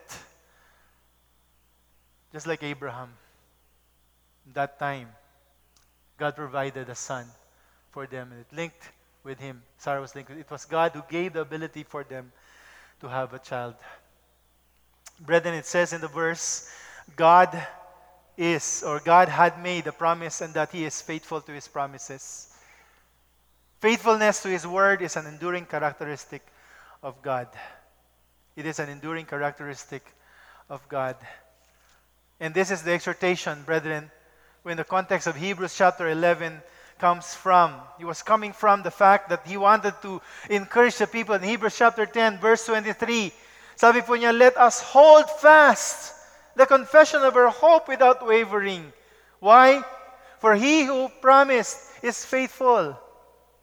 Speaker 1: Just like Abraham. In that time, God provided a son for them, and it linked with him. Sarah was linked with it. It was God who gave the ability for them to have a child. Brethren, it says in the verse, God had made a promise, and that He is faithful to His promises. Faithfulness to His word is an enduring characteristic of God. It is an enduring characteristic of God. And this is the exhortation, brethren, when the context of Hebrews chapter 11 comes from. He was coming from the fact that he wanted to encourage the people. In Hebrews chapter 10, verse 23, sabi po niya, let us hold fast the confession of our hope without wavering. Why? For He who promised is faithful.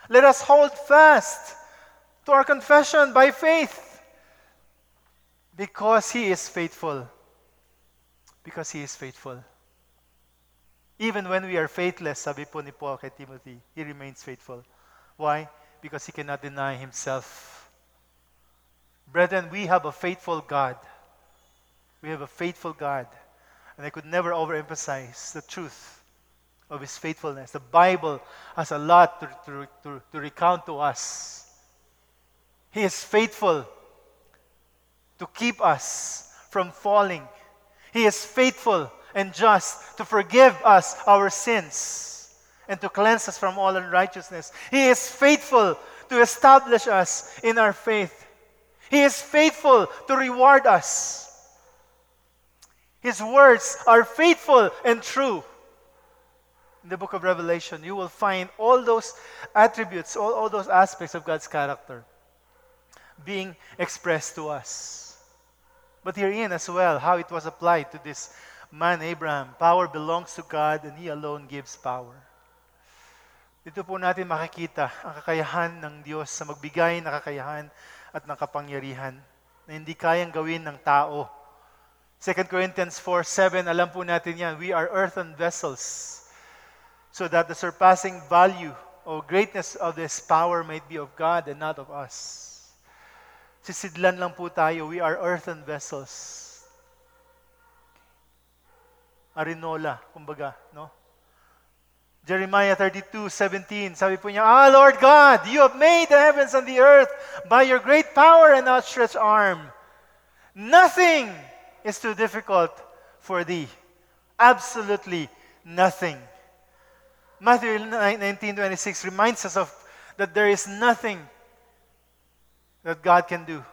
Speaker 1: Let us hold fast to our confession by faith, because He is faithful. Because He is faithful. Even when we are faithless, sabi po ni Paul kay Timothy, he remains faithful. Why? Because he cannot deny himself. Brethren, we have a faithful God. We have a faithful God. And I could never overemphasize the truth of His faithfulness. The Bible has a lot to recount to us. He is faithful to keep us from falling. He is faithful and just to forgive us our sins and to cleanse us from all unrighteousness. He is faithful to establish us in our faith. He is faithful to reward us. His words are faithful and true. In the book of Revelation, you will find all those attributes, all those aspects of God's character being expressed to us. But herein as well, how it was applied to this man Abraham. Power belongs to God and He alone gives power. Dito po natin makikita ang kakayahan ng Diyos sa magbigay ng kakayahan at ng kapangyarihan na hindi kayang gawin ng tao. 2 Corinthians 4:7, alam po natin yan, we are earthen vessels, so that the surpassing value or greatness of this power might be of God and not of us. Sisidlan lang po tayo, we are earthen vessels. Arinola, kumbaga, no? Jeremiah 32:17, sabi po niya, Lord God, you have made the heavens and the earth by your great power and outstretched arm. Nothing is too difficult for thee. Absolutely nothing. Matthew 19:26 reminds us of that there is nothing that God can do.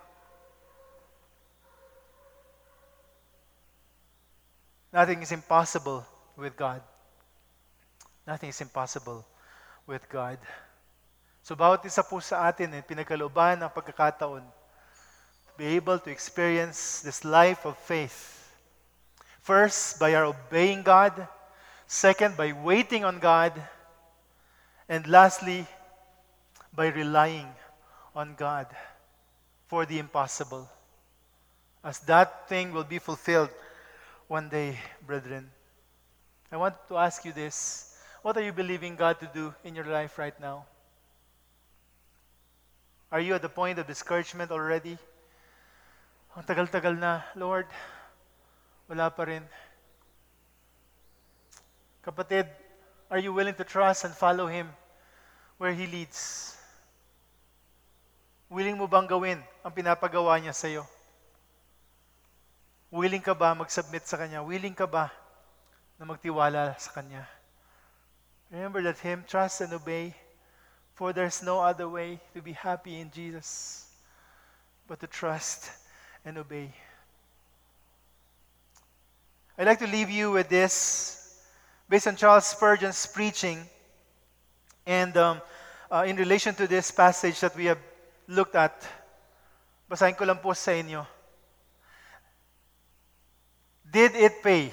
Speaker 1: Nothing is impossible with God. Nothing is impossible with God. So bawat isa po sa atin pinagkalooban ng pagkakataon to be able to experience this life of faith. First, by our obeying God. Second, by waiting on God. And lastly, by relying on God for the impossible. As that thing will be fulfilled one day, brethren. I want to ask you this. What are you believing God to do in your life right now? Are you at the point of discouragement already? Ang tagal-tagal na, Lord, wala pa rin. Kapatid, are you willing to trust and follow Him where He leads? Willing mo bang gawin ang pinapagawa niya sa iyo? Willing ka ba mag-submit sa Kanya? Willing ka ba na magtiwala sa Kanya? Remember that hymn, trust and obey, for there's no other way to be happy in Jesus but to trust and obey. I'd like to leave you with this, based on Charles Spurgeon's preaching, and in relation to this passage that we have looked at. Basahin ko lang po sa inyo. Did it pay?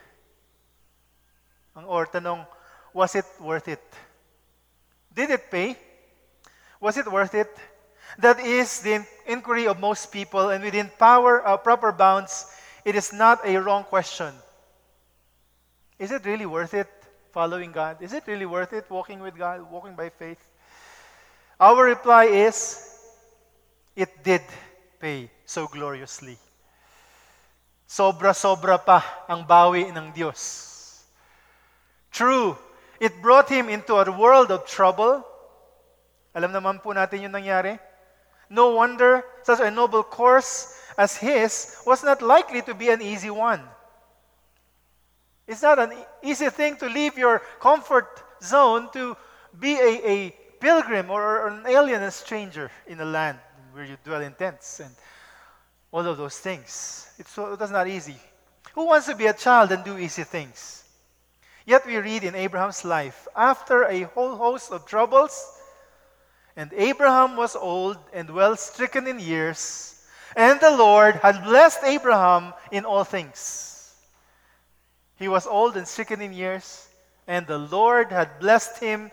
Speaker 1: Tanong, was it worth it? Did it pay? Was it worth it? That is the inquiry of most people, and within proper bounds, it is not a wrong question. Is it really worth it following God? Is it really worth it walking with God, walking by faith? Our reply is, it did pay so gloriously. Sobra-sobra pa ang bawi ng Diyos. True, it brought him into a world of trouble. Alam naman po natin yung nangyari. No wonder such a noble course as his was not likely to be an easy one. It's not an easy thing to leave your comfort zone to be a pilgrim or an alien and stranger in a land where you dwell in tents and all of those things. It's not easy. Who wants to be a child and do easy things? Yet we read in Abraham's life, after a whole host of troubles, and Abraham was old and well stricken in years, and the Lord had blessed Abraham in all things. He was old and stricken in years, and the Lord had blessed him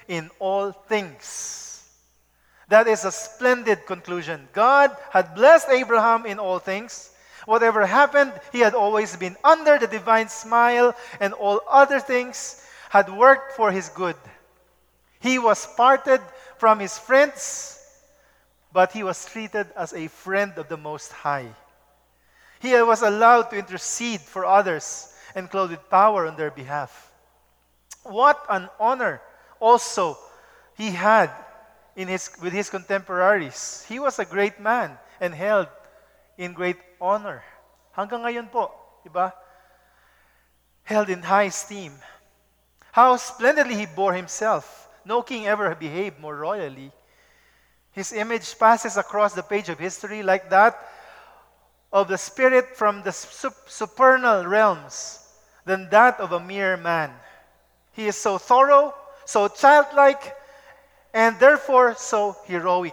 Speaker 1: in all things. That is a splendid conclusion. God had blessed Abraham in all things. Whatever happened, he had always been under the divine smile, and all other things had worked for his good. He was parted from his friends, but he was treated as a friend of the Most High. He was allowed to intercede for others and clothed with power on their behalf. What an honor also he had with his contemporaries. He was a great man and held in great honor. Hanggang ngayon po, di ba? Held in high esteem. How splendidly he bore himself. No king ever behaved more royally. His image passes across the page of history like that of the spirit from the supernal realms than that of a mere man. He is so thorough, so childlike, and therefore so heroic.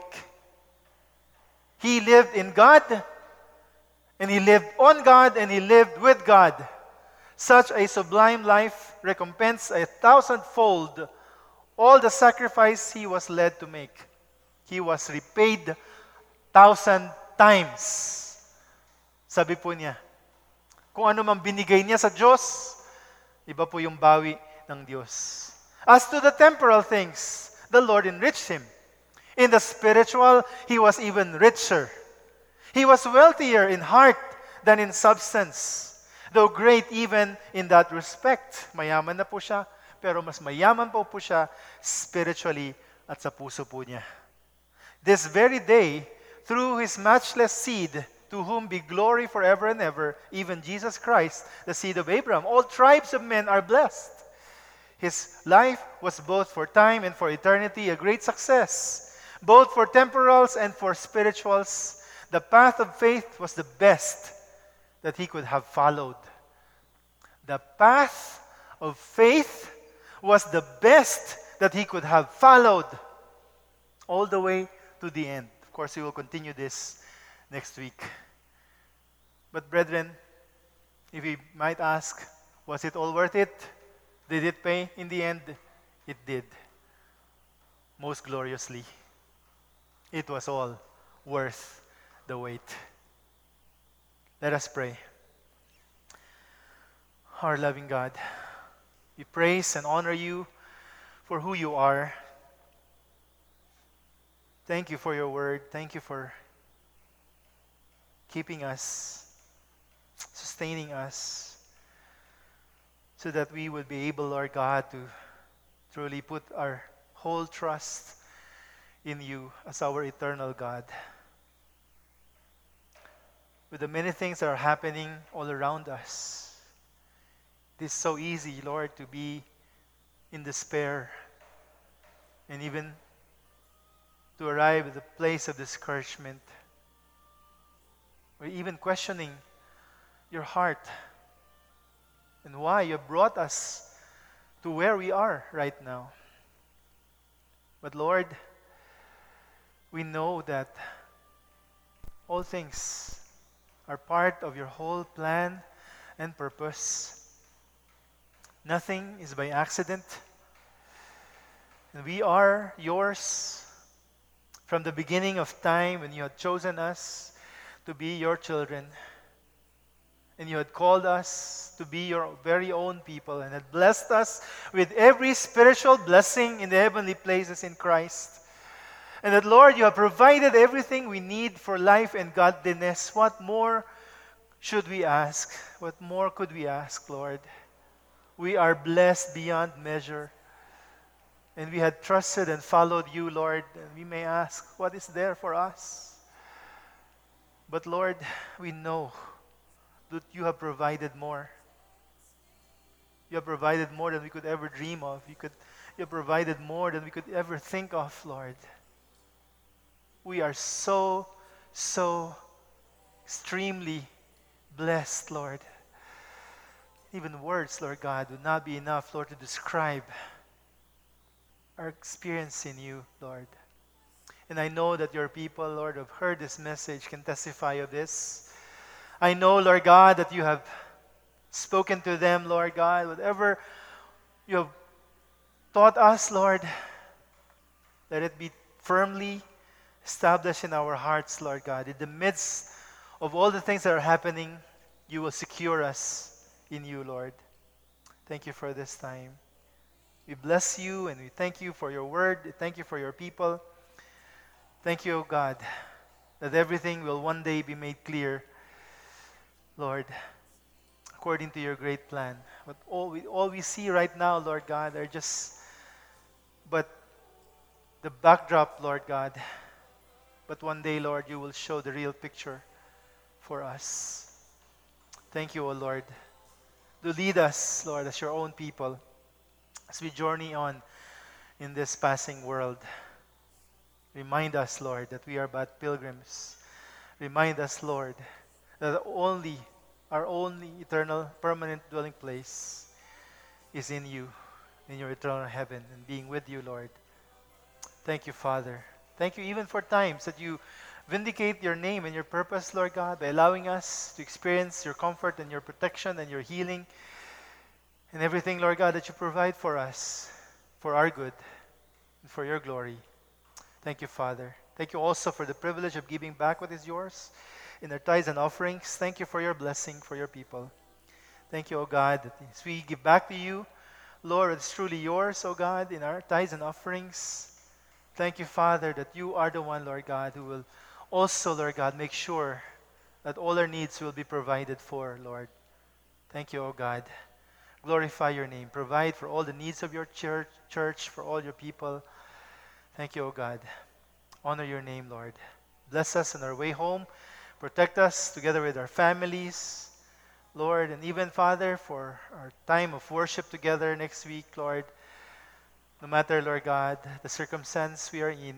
Speaker 1: He lived in God, and he lived on God, and he lived with God. Such a sublime life recompensed 1,000-fold all the sacrifice he was led to make. He was repaid 1,000 times. Sabi po niya, kung ano man binigay niya sa Diyos, iba po yung bawi ng Diyos. As to the temporal things, the Lord enriched him. In the spiritual, he was even richer. He was wealthier in heart than in substance, though great even in that respect. Mayaman na po siya, pero mas mayaman po siya spiritually at sa puso po niya. This very day, through his matchless seed, to whom be glory forever and ever, even Jesus Christ, the seed of Abraham, all tribes of men are blessed. His life was both for time and for eternity a great success, both for temporals and for spirituals. The path of faith was the best that he could have followed. The path of faith was the best that he could have followed all the way to the end. Of course, we will continue this next week. But brethren, if we might ask, was it all worth it? Did it pay? In the end, it did. Most gloriously. It was all worth the wait. Let us pray. Our loving God, we praise and honor you for who you are. Thank you for your word. Thank you for keeping us, sustaining us, so that we would be able, Lord God, to truly put our whole trust in you as our eternal God. With the many things that are happening all around us, it is so easy, Lord, to be in despair and even to arrive at the place of discouragement, or even questioning your heart and why you brought us to where we are right now. But Lord, we know that all things are part of your whole plan and purpose. Nothing is by accident. And we are yours from the beginning of time, when you had chosen us to be your children. And you had called us to be your very own people, and had blessed us with every spiritual blessing in the heavenly places in Christ. And that, Lord, you have provided everything we need for life and godliness. What more should we ask? What more could we ask, Lord? We are blessed beyond measure. And we had trusted and followed you, Lord. And we may ask, what is there for us? But Lord, we know that you have provided more. You have provided more than we could ever dream of. You have provided more than we could ever think of, Lord. We are so extremely blessed, Lord. Even words, Lord God, would not be enough, Lord, to describe our experience in you, Lord. And I know that your people, Lord, who have heard this message can testify of this. I know, Lord God, that you have spoken to them, Lord God, whatever you have taught us, Lord, Let it be firmly established in our hearts, Lord God. In the midst of all the things that are happening, you will secure us in you, Lord. Thank you for this time. We bless you and we thank you for your word. Thank you for your people. Thank you, O God, that everything will one day be made clear, Lord, according to your great plan. But all we see right now, Lord God, are just but the backdrop, Lord God. But one day, Lord, you will show the real picture for us. Thank you, O Lord. Do lead us, Lord, as your own people, as we journey on in this passing world. Remind us, Lord, that we are but pilgrims. Remind us, Lord, that our only eternal, permanent dwelling place is in you, in your eternal heaven, and being with you, Lord. Thank you, Father. Thank you even for times that you vindicate your name and your purpose, Lord God, by allowing us to experience your comfort and your protection and your healing and everything, Lord God, that you provide for us, for our good and for your glory. Thank you, Father. Thank you also for the privilege of giving back what is yours in our tithes and offerings. Thank you for your blessing for your people. Thank you, O God, that as we give back to you, Lord, it's truly yours, O God, in our tithes and offerings. Thank you, Father, that you are the one, Lord God, who will also, Lord God, make sure that all our needs will be provided for, Lord. Thank you, O God. Glorify your name. Provide for all the needs of your church, for all your people. Thank you, O God. Honor your name, Lord. Bless us on our way home. Protect us together with our families, Lord, and even, Father, for our time of worship together next week, Lord. No matter, Lord God, the circumstance we are in,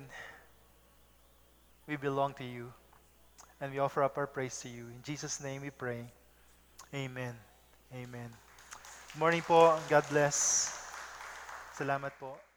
Speaker 1: we belong to you. And we offer up our praise to you. In Jesus' name we pray. Amen. Amen. Good morning po. God bless. Salamat po.